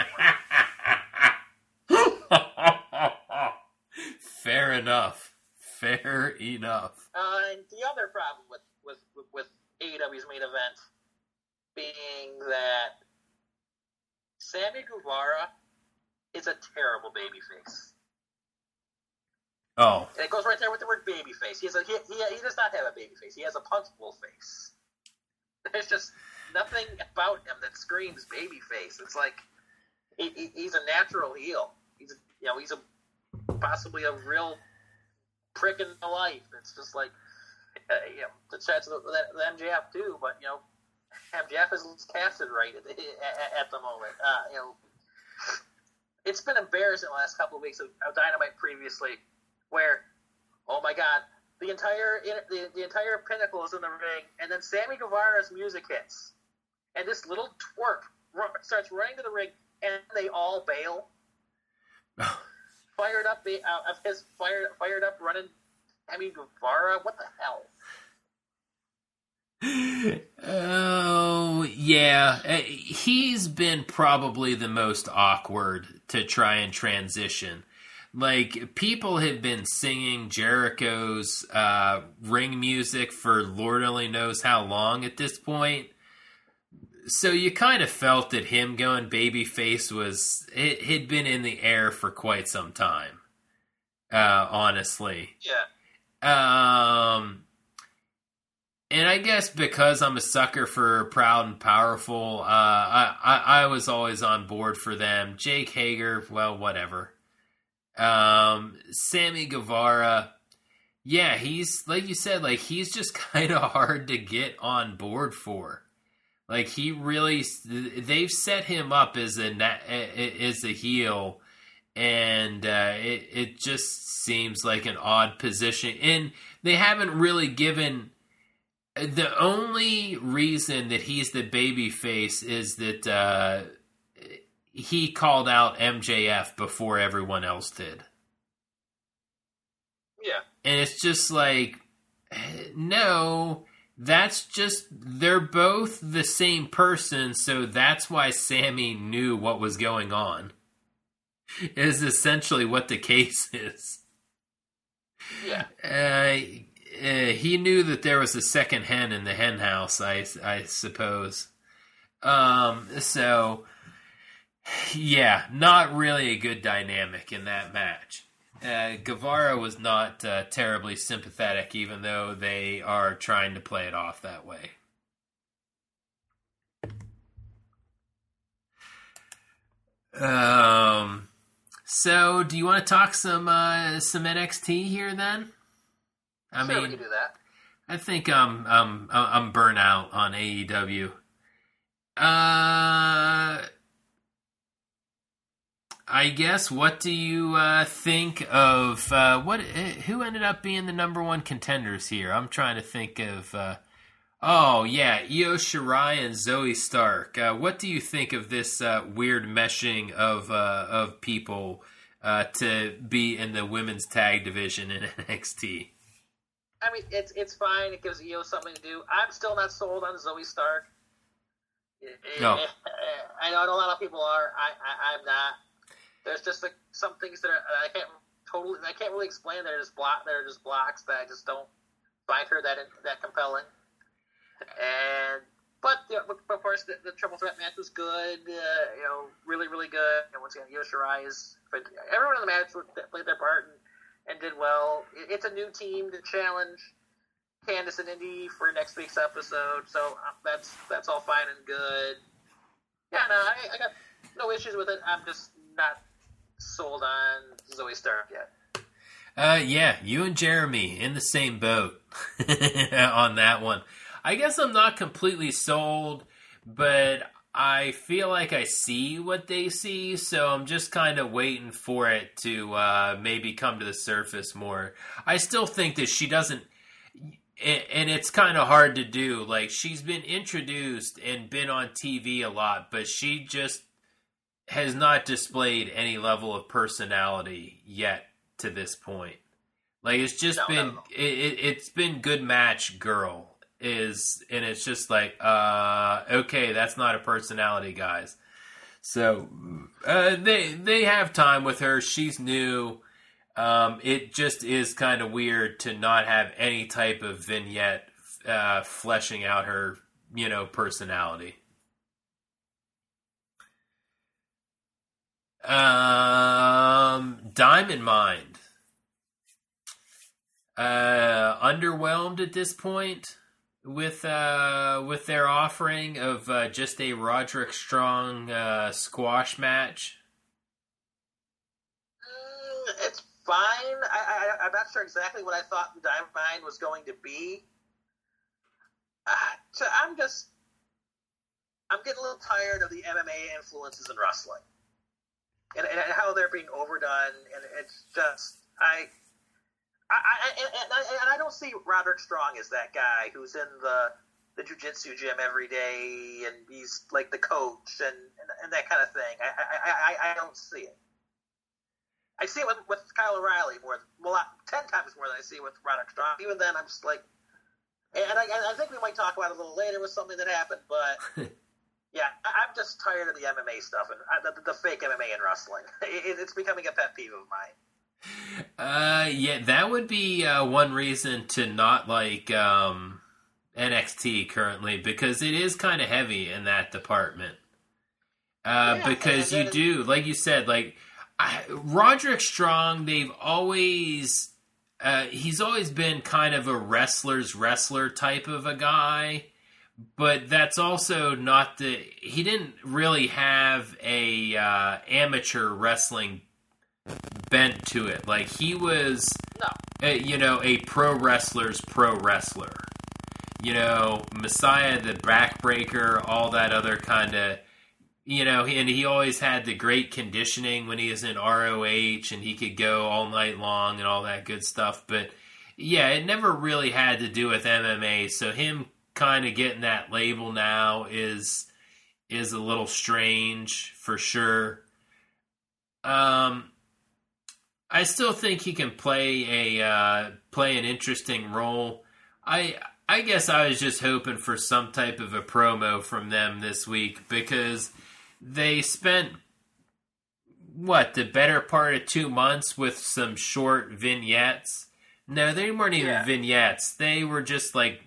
he does.
Fair enough. Fair enough.
Uh, and the other problem with, with, with A E W's main event being that Sammy Guevara is a terrible babyface.
Oh.
And it goes right there with the word babyface. He, has a, he, he, he does not have a babyface. He has a punchable face. There's just nothing about him that screams babyface. It's like he, he, he's a natural heel. He's a, you know he's a possibly a real prick in the life. It's just like uh, you know the chance of the, the M J F too, but you know. M J F is casted right at the, at the moment. Uh, you know, it's been embarrassing the last couple of weeks of, of Dynamite previously, where, oh my God, the entire the, the entire Pinnacle is in the ring, and then Sammy Guevara's music hits, and this little twerp run, starts running to the ring, and they all bail. fired up, the uh, of his fired fired up running Sammy Guevara. What the hell?
Oh, yeah. Uh, He's been probably the most awkward to try and transition. Like, people have been singing Jericho's uh, ring music for Lord only knows how long at this point. So you kind of felt that him going babyface was, it had been in the air for quite some time, uh, honestly.
Yeah.
Um, and I guess because I'm a sucker for Proud and Powerful, uh, I, I, I was always on board for them. Jake Hager, well, whatever. Um, Sammy Guevara, yeah, he's, like you said, like, he's just kind of hard to get on board for. Like, he really, they've set him up as a, as a heel, and uh, it, it just seems like an odd position. And they haven't really given, the only reason that he's the baby face is that uh, he called out M J F before everyone else did.
Yeah.
And it's just like, no, that's just, they're both the same person, so that's why Sammy knew what was going on. Is essentially what the case is.
Yeah.
Uh, uh, he knew that there was a second hen in the hen house, I, I suppose. Um, so, yeah, not really a good dynamic in that match. Uh, Guevara was not uh, terribly sympathetic, even though they are trying to play it off that way. Um. So, do you want to talk some uh, some N X T here then? I
sure,
mean,
we can do that.
I think I'm I'm I'm burnt out on A E W. Uh. I guess, what do you uh, think of uh, what? Who ended up being the number one contenders here? I'm trying to think of. Uh, oh yeah, Io Shirai and Zoe Stark. Uh, what do you think of this uh, weird meshing of uh, of people uh, to be in the women's tag division in N X T?
I mean, it's it's fine. It gives Io something to do. I'm still not sold on Zoe Stark.
No,
I know a lot of people are. I, I I'm not. There's just like some things that are, I can't totally, I can't really explain. They're just block, they're just blocks that I just don't find her that that compelling. And but you know, of course the, the triple threat match was good. Uh, you know, really really good. And once again, Io Shirai is, but everyone in the match played their part and, and did well. It's a new team to challenge Candice and Indy for next week's episode, so that's that's all fine and good. Yeah, no, I, I got no issues with it. I'm just not sold on Zoe Stark yet.
Uh, yeah, you and Jeremy in the same boat on that one. I guess I'm not completely sold, but I feel like I see what they see, so I'm just kind of waiting for it to uh, maybe come to the surface more. I still think that she doesn't, and it's kind of hard to do. Like, she's been introduced and been on T V a lot, but she just has not displayed any level of personality yet to this point. Like, it's just no, been no, no. It, it, it's been good match girl is, and it's just like, uh, okay, that's not a personality, guys. So uh, they they have time with her. She's new. Um, it just is kind of weird to not have any type of vignette uh, fleshing out her, you know, personality. Um, Diamond Mind. Uh, underwhelmed at this point with uh with their offering of uh, just a Roderick Strong uh, squash match.
Mm, it's fine. I, I I'm not sure exactly what I thought the Diamond Mind was going to be. Uh, so I'm just I'm getting a little tired of the M M A influences in wrestling. And, and how they're being overdone, and it's just I, I, I and, and, I, and I don't see Roderick Strong as that guy who's in the the jiu-jitsu gym every day, and he's like the coach and, and, and that kind of thing. I, I, I, I don't see it. I see it with, with Kyle O'Reilly more, well, ten times more than I see it with Roderick Strong. Even then, I'm just like, And I, I think we might talk about it a little later with something that happened, but yeah, I, I'm just tired of the M M A stuff and uh, the, the fake M M A in wrestling. It, it's becoming a pet peeve of mine.
Uh, yeah, that would be uh, one reason to not like um, N X T currently, because it is kind of heavy in that department. Uh, yeah, because you do, like you said, like I, Roderick Strong, they've always, uh, he's always been kind of a wrestler's wrestler type of a guy, but that's also not the, he didn't really have a uh, amateur wrestling bent to it. Like he was,
no.
a, you know, a pro wrestler's pro wrestler. You know, Messiah the Backbreaker, all that other kind of, you know, and he always had the great conditioning when he was in R O H, and he could go all night long and all that good stuff. But yeah, it never really had to do with M M A. So him kind of getting that label now is is a little strange for sure. Um, I still think he can play a uh, play an interesting role. I I guess I was just hoping for some type of a promo from them this week, because they spent, what, the better part of two months with some short vignettes? No, they weren't even yeah. vignettes. They were just like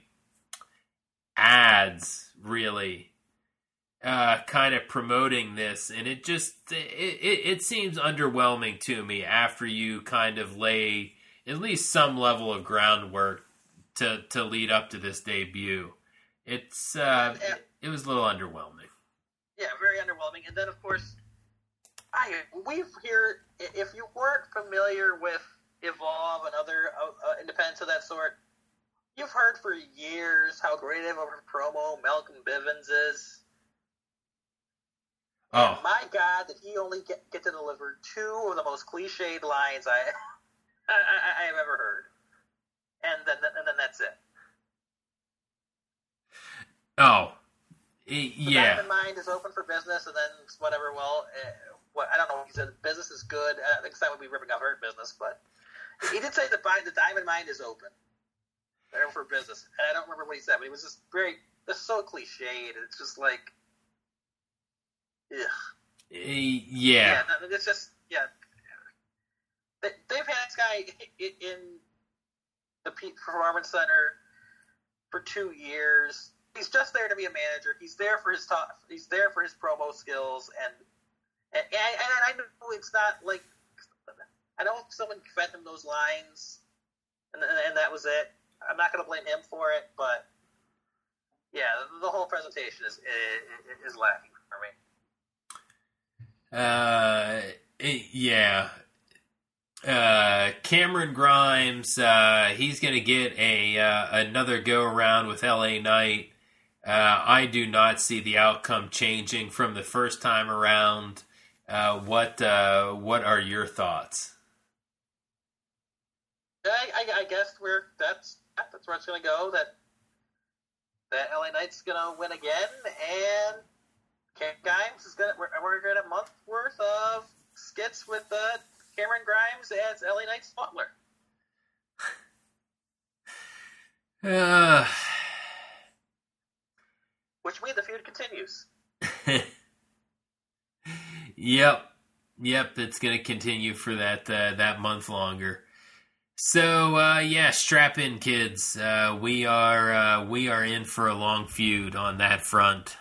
ads, really, uh, kind of promoting this. And it just, it, it, it seems underwhelming to me after you kind of lay at least some level of groundwork to, to lead up to this debut. It's, uh,
yeah.
it, it was a little underwhelming.
Yeah, very underwhelming. And then, of course, I we've here. If you weren't familiar with Evolve and other uh, independents of that sort, you've heard for years how great of a promo Malcolm Bivens is.
Oh
and my God, did he only get, get to deliver two of the most cliched lines I I, I, I have ever heard, and then and then that's it.
Oh.
The
yeah.
Diamond Mind is open for business, and then whatever. Well, uh, what I don't know. He said business is good. I think that would be ripping off Hurt Business, but he did say that the Diamond Mind is open. They're open for business, and I don't remember what he said, but he was just very. It's so cliched. It's just like, ugh.
Uh, yeah.
Yeah. It's just yeah. They, they've had this guy in the Performance Center for two years. He's just there to be a manager. He's there for his top, he's there for his promo skills, and and, and I know it's not like I know someone fed him those lines, and and that was it. I'm not going to blame him for it, but yeah, the whole presentation is is, is lacking for me.
Uh, it, yeah. Uh, Cameron Grimes, uh, he's going to get a uh, another go around with L A Knight. Uh, I do not see the outcome changing from the first time around. Uh, what uh, what are your thoughts?
I, I, I guess we're that's that's where it's going to go. That that L A Knight's going to win again, and Cameron Grimes is going. We're, we're going to get a month worth of skits with uh, Cameron Grimes as L A Knight's butler.
Uh.
Which means the feud continues.
Yep. Yep, it's going to continue for that uh, that month longer. So, uh, yeah, strap in, kids. Uh, we are uh, we are in for a long feud on that front.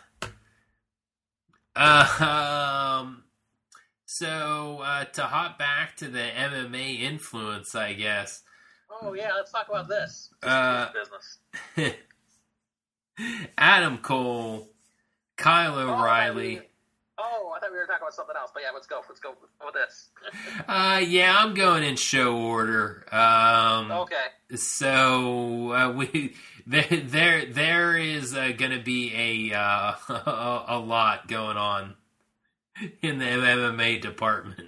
Uh, um, so, uh, to hop back to the M M A influence, I guess.
Oh, yeah, let's talk about this. This
uh,
business.
Adam Cole, Kyle O'Reilly.
Oh, I thought we were talking about something else, but yeah, let's go. Let's go with this.
uh, yeah, I'm going in show order. Um,
okay.
So uh, we there there there is uh, going to be a uh, a lot going on in the M M A department.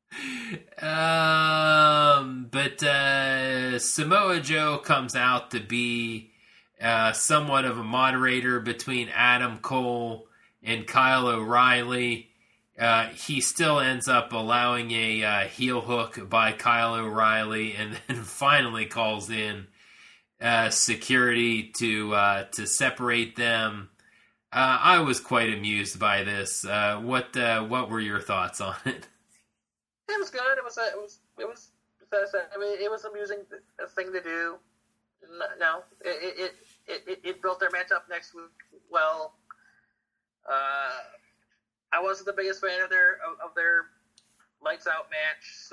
Um, but uh, Samoa Joe comes out to be uh, somewhat of a moderator between Adam Cole and Kyle O'Reilly. Uh, he still ends up allowing a uh, heel hook by Kyle O'Reilly, and then finally calls in uh, security to uh, to separate them. Uh, I was quite amused by this. Uh, what uh, what were your thoughts on it?
It was good. It was a, it was it was I mean it was an amusing thing to do. No, it it it, it, it built their match up next week well. Uh, I wasn't the biggest fan of their of, of their lights out match, so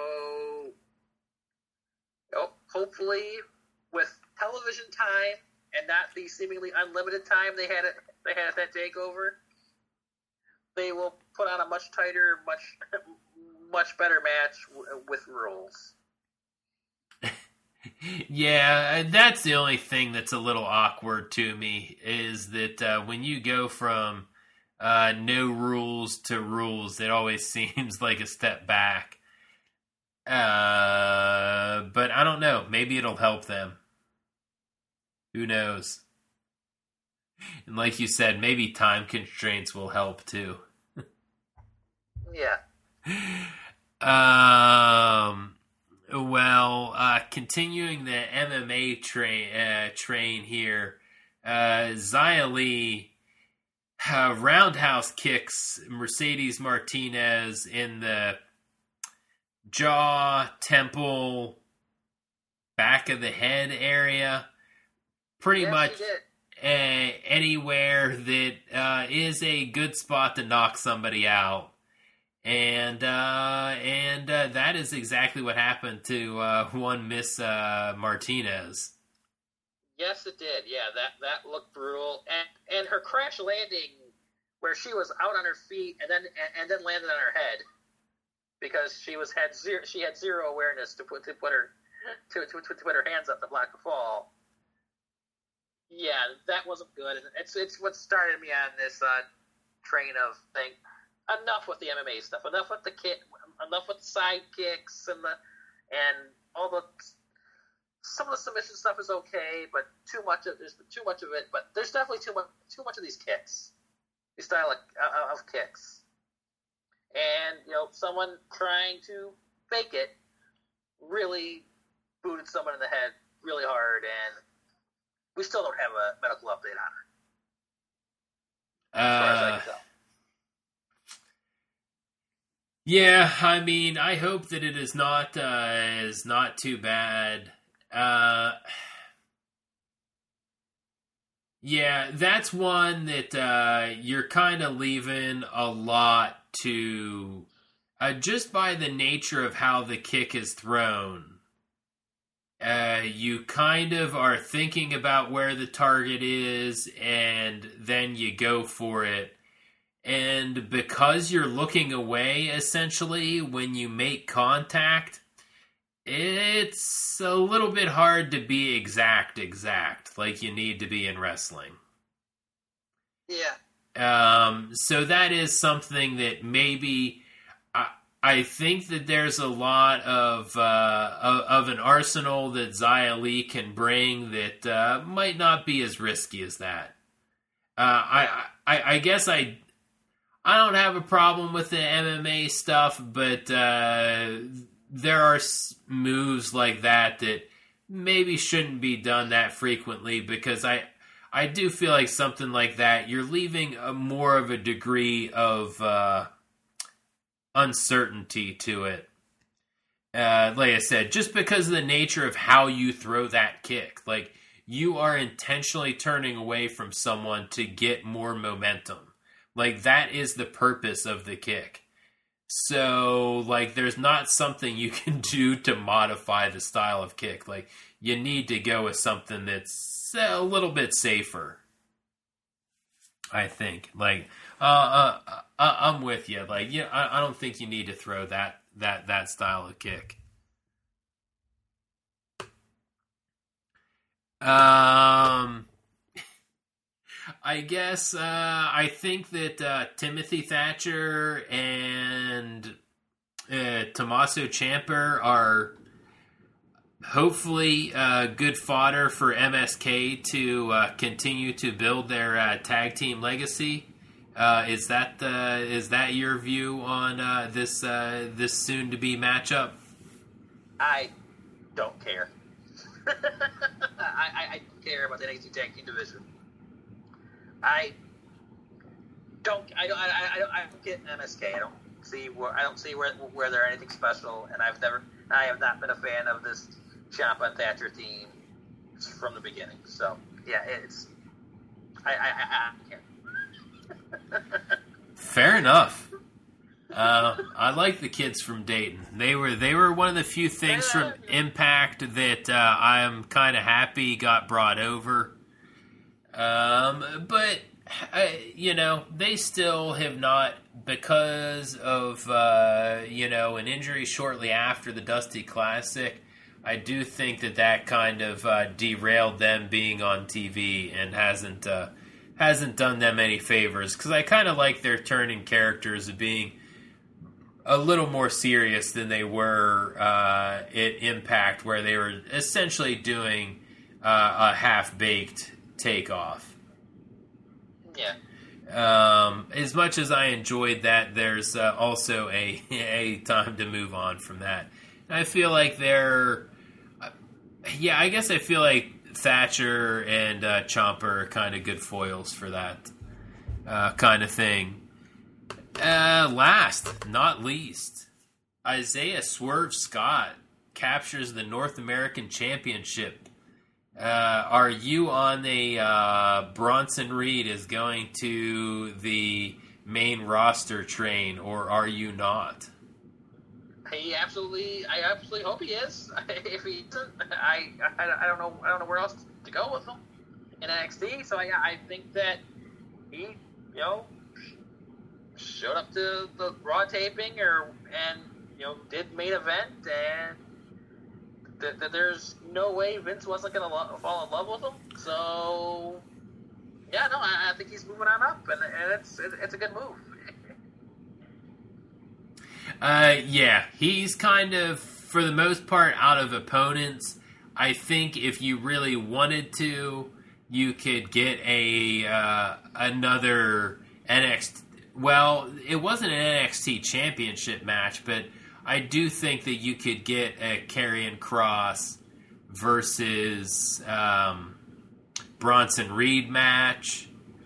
oh, hopefully with television time and not the seemingly unlimited time they had it they had at that takeover, they will put on a much tighter, much much better match w- with rules.
Yeah, that's the only thing that's a little awkward to me is that uh, when you go from uh, no rules to rules, it always seems like a step back. Uh, but I don't know. Maybe it'll help them. Who knows? And like you said, maybe time constraints will help too.
Yeah.
Um. Well, uh, continuing the M M A train uh, train here, uh, Xia Li uh, roundhouse kicks Mercedes Martinez in the jaw, temple, back of the head area. Pretty
yes,
much uh, anywhere that uh, is a good spot to knock somebody out. And uh, and uh, that is exactly what happened to uh, one Miss uh, Martinez.
Yes, it did. Yeah, that, that looked brutal, and and her crash landing, where she was out on her feet and then and, and then landed on her head, because she was had zero she had zero awareness to put to put her to to, to put her hands up to block the fall. Yeah, that wasn't good. It's it's what started me on this uh, train of thing. Enough with the M M A stuff. Enough with the kick. Enough with the side kicks and the and all the. Some of the submission stuff is okay, but too much of there's too much of it. But there's definitely too much too much of these kicks, these style of, uh, of kicks, and you know someone trying to fake it really booted someone in the head really hard, and we still don't have a medical update on her. As far as I can tell.
Yeah, I mean, I hope that it is not uh, is not too bad. Uh, yeah, that's one that uh, you're kind of leaving a lot to uh, just by the nature of how the kick is thrown. Uh, you kind of are thinking about where the target is, and then you go for it. And because you're looking away, essentially, when you make contact, it's a little bit hard to be exact, exact, like you need to be in wrestling.
Yeah.
Um, so that is something that maybe I, I think that there's a lot of, uh, of of an arsenal that Xia Li can bring that uh, might not be as risky as that. Uh, I, I I guess I. I don't have a problem with the M M A stuff, but uh, there are moves like that that maybe shouldn't be done that frequently, because I I do feel like something like that, you're leaving a more of a degree of uh, uncertainty to it. Uh, like I said, just because of the nature of how you throw that kick. Like, you are intentionally turning away from someone to get more momentum. Like, that is the purpose of the kick. So, like, there's not something you can do to modify the style of kick. Like, you need to go with something that's a little bit safer, I think. Like, uh, uh, uh, I'm with you. Like, yeah, I, I don't think you need to throw that, that, that style of kick. Um... I guess uh, I think that uh, Timothy Thatcher and uh, Tommaso Ciampa are hopefully uh, good fodder for M S K to uh, continue to build their uh, tag team legacy. Uh, is that uh, is that your view on uh, this uh, this soon to be matchup?
I don't care. I, I, I don't care about the N X T Tag Team division. I don't. I don't. I, I, don't, I don't get M S K. I don't see where. I don't see where where they're anything special. And I've never. I have not been a fan of this Ciampa and Thatcher team from the beginning. So yeah, it's. I I, I, I can't.
Fair enough. Uh, I like the kids from Dayton. They were they were one of the few things from Impact that uh, I am kind of happy got brought over. Um, but uh, you know, they still have not, because of uh, you know, an injury shortly after the Dusty Classic. I do think that that kind of uh, derailed them being on T V and hasn't uh, hasn't done them any favors, because I kind of like their turning characters of being a little more serious than they were uh, at Impact, where they were essentially doing uh, a half-baked takeoff.
Yeah.
Um, as much as I enjoyed that, there's uh, also a a time to move on from that. And I feel like they're, uh, yeah, I guess I feel like Thatcher and uh, Ciampa are kind of good foils for that uh, kind of thing. Uh, last, not least, Isaiah Swerve Scott captures the North American Championship. Uh, are you on the uh, Bronson Reed is going to the main roster train, or are you not?
He absolutely, I absolutely hope he is. If he isn't, I, I, I don't know, I don't know where else to go with him in N X T. So I, I think that he, you know, showed up to the Raw taping, or and you know did main event, and that th- there's no way Vince wasn't gonna lo- fall in love with him. So yeah, no, I, I think he's moving on up, and, and it's it, it's a good move.
uh, yeah, he's kind of, for the most part, out of opponents. I think if you really wanted to, you could get a uh, another N X T. Well, it wasn't an N X T championship match, but I do think that you could get a Karrion Kross versus um, Bronson Reed match.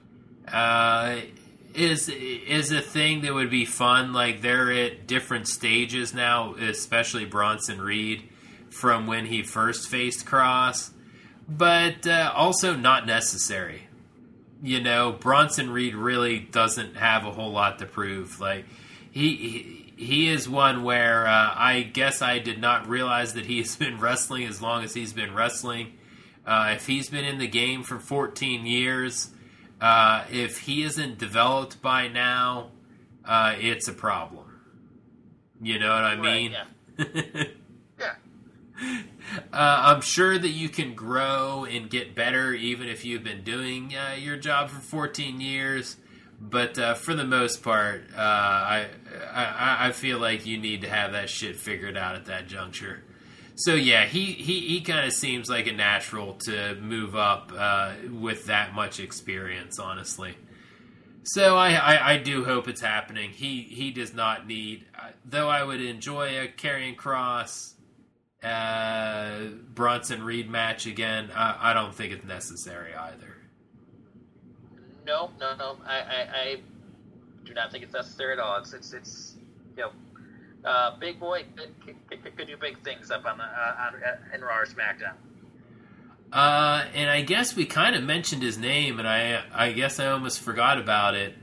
Uh, is is a thing that would be fun. Like, they're at different stages now, especially Bronson Reed, from when he first faced Kross, but uh, also not necessary. You know, Bronson Reed really doesn't have a whole lot to prove. Like, he he, he is one where uh, I guess I did not realize that he's been wrestling as long as he's been wrestling. Uh, if he's been in the game for fourteen years, uh, if he isn't developed by now, uh, it's a problem. You know what I mean?
Right, yeah. yeah.
Uh, I'm sure that you can grow and get better even if you've been doing uh, your job for fourteen years. But uh, for the most part, uh, I, I I feel like you need to have that shit figured out at that juncture. So yeah, he, he, he kind of seems like a natural to move up uh, with that much experience, honestly. So I, I, I do hope it's happening. He he does not need, though I would enjoy a Karrion Kross Uh, Bronson Reed match again. I, I don't think it's necessary either.
No, no, no. I, I, I do not think it's necessary at all. It's, it's, it's you know, uh, big boy could, could, could do big things up on the uh, on in Raw or SmackDown.
Uh, and I guess we kind of mentioned his name, and I, I guess I almost forgot about it.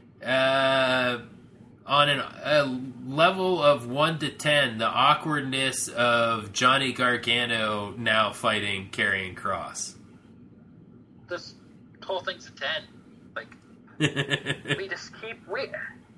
Uh, on an, a level of one to ten, the awkwardness of Johnny Gargano now fighting Karrion Kross.
This whole thing's a ten. Like, we just keep we.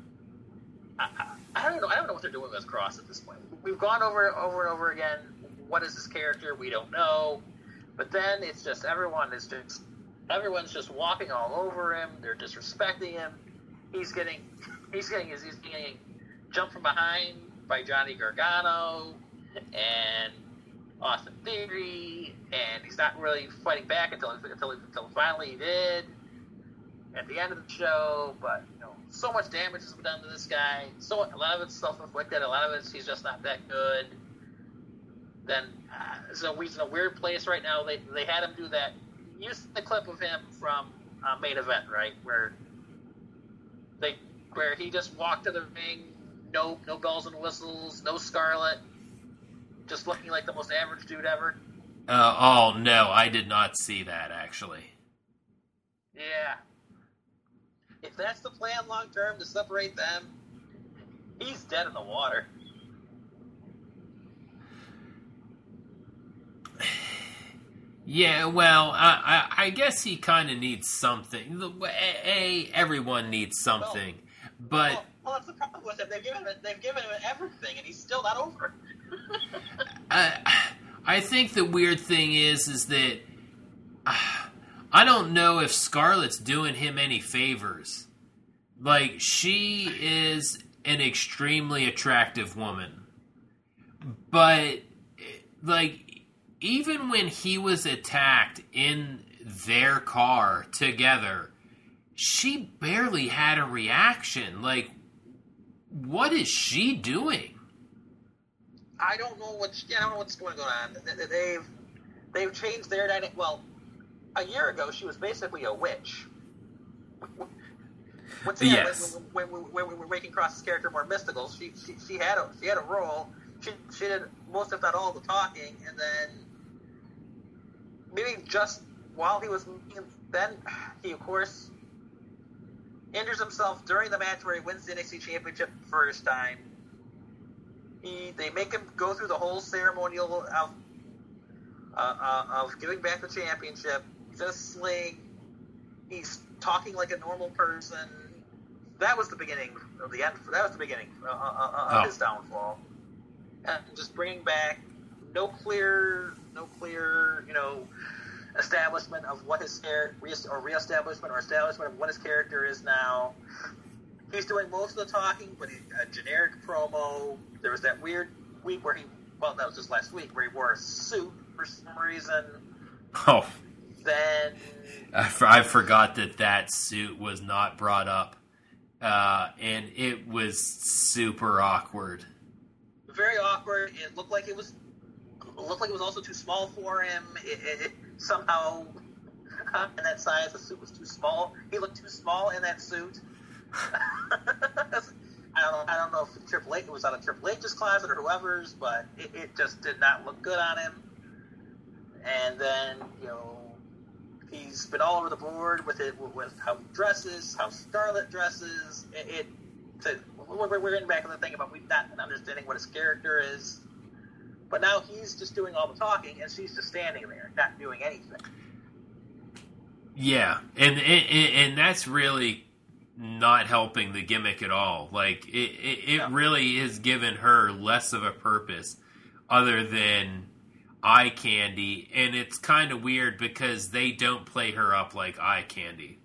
I, I, I don't know. I don't know what they're doing with Kross at this point. We've gone over over and over again. What is this character? We don't know. But then it's just everyone is just everyone's just walking all over him. They're disrespecting him. He's getting he's getting he's getting jumped from behind by Johnny Gargano and Austin Theory, and he's not really fighting back until until, until finally he did at the end of the show. But you know, so much damage has been done to this guy. So a lot of it's self-inflicted. A lot of it's he's just not that good. then uh, so he's in a weird place right now. They they had him do that. Use the clip of him from uh, main event, right, where they where he just walked to the ring, no no bells and whistles, no Scarlett, just looking like the most average dude ever.
Uh, oh no, I did not see that actually.
Yeah. If that's the plan long term to separate them, he's dead in the water.
Yeah, well, I, I, I guess he kind of needs something. A, everyone needs something, well, but
well, well, that's the problem with him. They've given him, they've given him everything, and he's still not over.
I, I think the weird thing is, is that uh, I don't know if Scarlett's doing him any favors. Like, she is an extremely attractive woman, but like. Even when he was attacked in their car together, she barely had a reaction. Like, what is she doing?
I don't know what. I don't know what's going on. They've they've changed their dynamic. Well, a year ago she was basically a witch. What's that?
Yes.
When, when, when, when we were making Cross's character more mystical, she she, she had a she had a role. She she did most, if not all, the talking, and then maybe just while he was then he of course injures himself during the match where he wins the N X T Championship first time. He they make him go through the whole ceremonial of uh, uh, of giving back the championship. He's in a sling. He's talking like a normal person. That was the beginning of the end. That was the beginning uh, uh, of
oh.
his downfall. And just bringing back no clear, no clear, you know, establishment of what his character, or reestablishment or establishment of what his character is now. He's doing most of the talking, but he, a generic promo. There was that weird week where he, well, that was just last week, where he wore a suit for some reason.
Oh.
Then
I, f- I forgot that that suit was not brought up, uh, and it was super awkward.
Very awkward. It looked like it was it looked like it was also too small for him. It, it, it somehow in that size, the suit was too small. He looked too small in that suit. I don't know. I don't know if Triple H it was out of Triple H's closet or whoever's, but it, it just did not look good on him. And then you know he's been all over the board with it, with how he dresses, how Scarlett dresses. It. it to, we're, we're getting back to the thing about we not understanding what his character is, but now he's just doing all the talking, and she's just standing there, not doing anything.
Yeah, and and, and that's really not helping the gimmick at all. Like, it, it, it no. really is giving her less of a purpose other than eye candy, and it's kind of weird because they don't play her up like eye candy.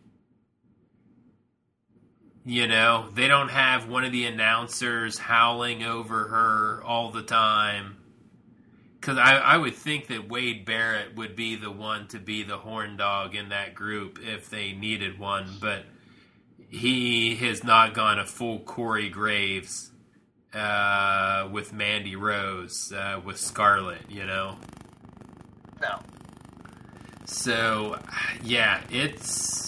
You know, they don't have one of the announcers howling over her all the time. Because I, I would think that Wade Barrett would be the one to be the horn dog in that group if they needed one. But he has not gone a full Corey Graves uh, with Mandy Rose, uh, with Scarlett, you know?
No.
So, yeah, it's...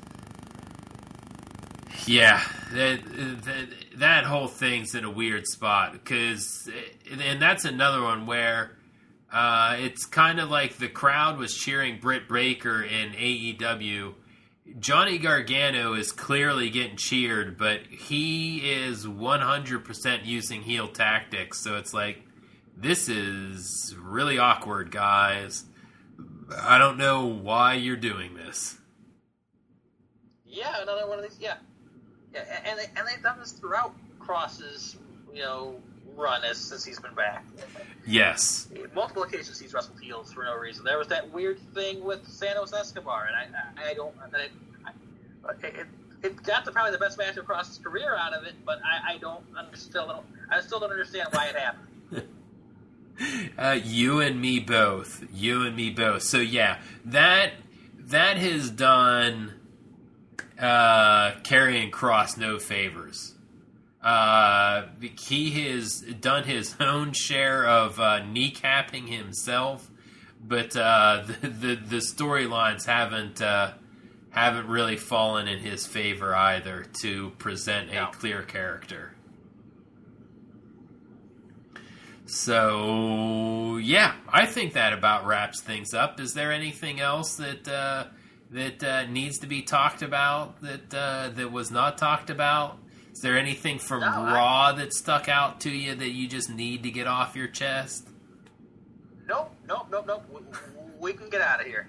Yeah, that, that that whole thing's in a weird spot because, and that's another one where uh, it's kind of like the crowd was cheering Britt Baker in A E W. Johnny Gargano is clearly getting cheered, but he is one hundred percent using heel tactics. So it's like, this is really awkward, guys. I don't know why you're doing this.
Yeah, another one of these. Yeah. Yeah, and they, and they've done this throughout Cross's, you know, run as since he's been back.
Yes.
Multiple occasions he's wrestled heels for no reason. There was that weird thing with Santos Escobar, and I I, I don't I, I, it, it got to probably the best match of Cross's career out of it, but I, I don't still don't I still don't understand why it happened.
uh, you and me both. You and me both. So yeah, that that has done. Uh, Karrion Kross no favors. Uh, he has done his own share of uh, kneecapping himself, but uh, the the, the storylines haven't uh, haven't really fallen in his favor either to present a
no.
clear character. So, yeah, I think that about wraps things up. Is there anything else that uh, that uh, needs to be talked about that uh, that was not talked about? Is there anything from
no,
Raw
I...
that stuck out to you that you just need to get off your chest?
Nope, nope, nope, nope. We, we can get out of here.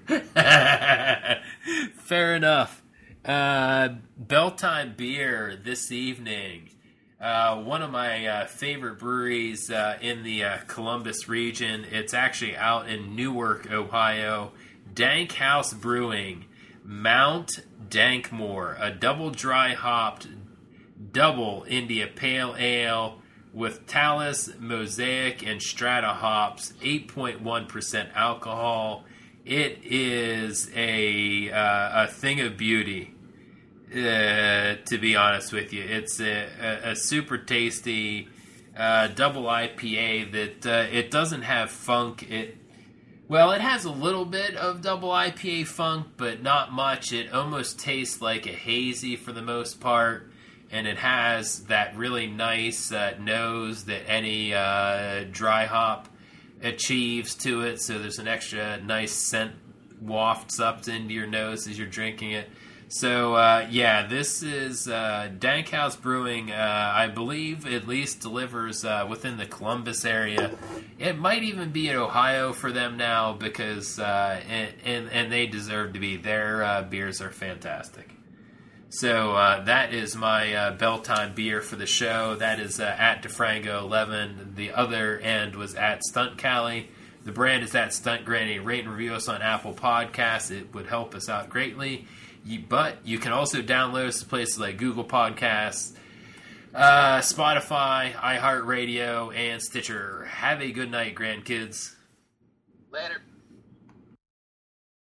Fair enough. Uh, Belltime Beer this evening. Uh, one of my uh, favorite breweries uh, in the uh, Columbus region. It's actually out in Newark, Ohio. Dank House Brewing, Mount Dankmore, a double dry hopped double India Pale Ale with Talus, Mosaic, and Strata hops, eight point one percent alcohol. It is a uh, a thing of beauty. Uh, to be honest with you, it's a, a, a super tasty uh, double I P A that uh, it doesn't have funk. It well, it has a little bit of double I P A funk, but not much. It almost tastes like a hazy for the most part, and it has that really nice uh, nose that any uh, dry hop achieves to it. So there's an extra nice scent wafts up into your nose as you're drinking it. So, uh, yeah, this is uh, Dank House Brewing. Uh, I believe at least delivers uh, within the Columbus area. It might even be in Ohio for them now because, uh, and, and, and they deserve to be. Their uh, beers are fantastic. So uh, that is my uh, Belltime Beer for the show. That is uh, at DeFrango eleven. The other end was at Stunt Cali. The brand is at Stunt Granny. Rate and review us on Apple Podcasts. It would help us out greatly. You, but you can also download us to places like Google Podcasts, uh, Spotify, iHeartRadio, and Stitcher. Have a good night, grandkids.
Later.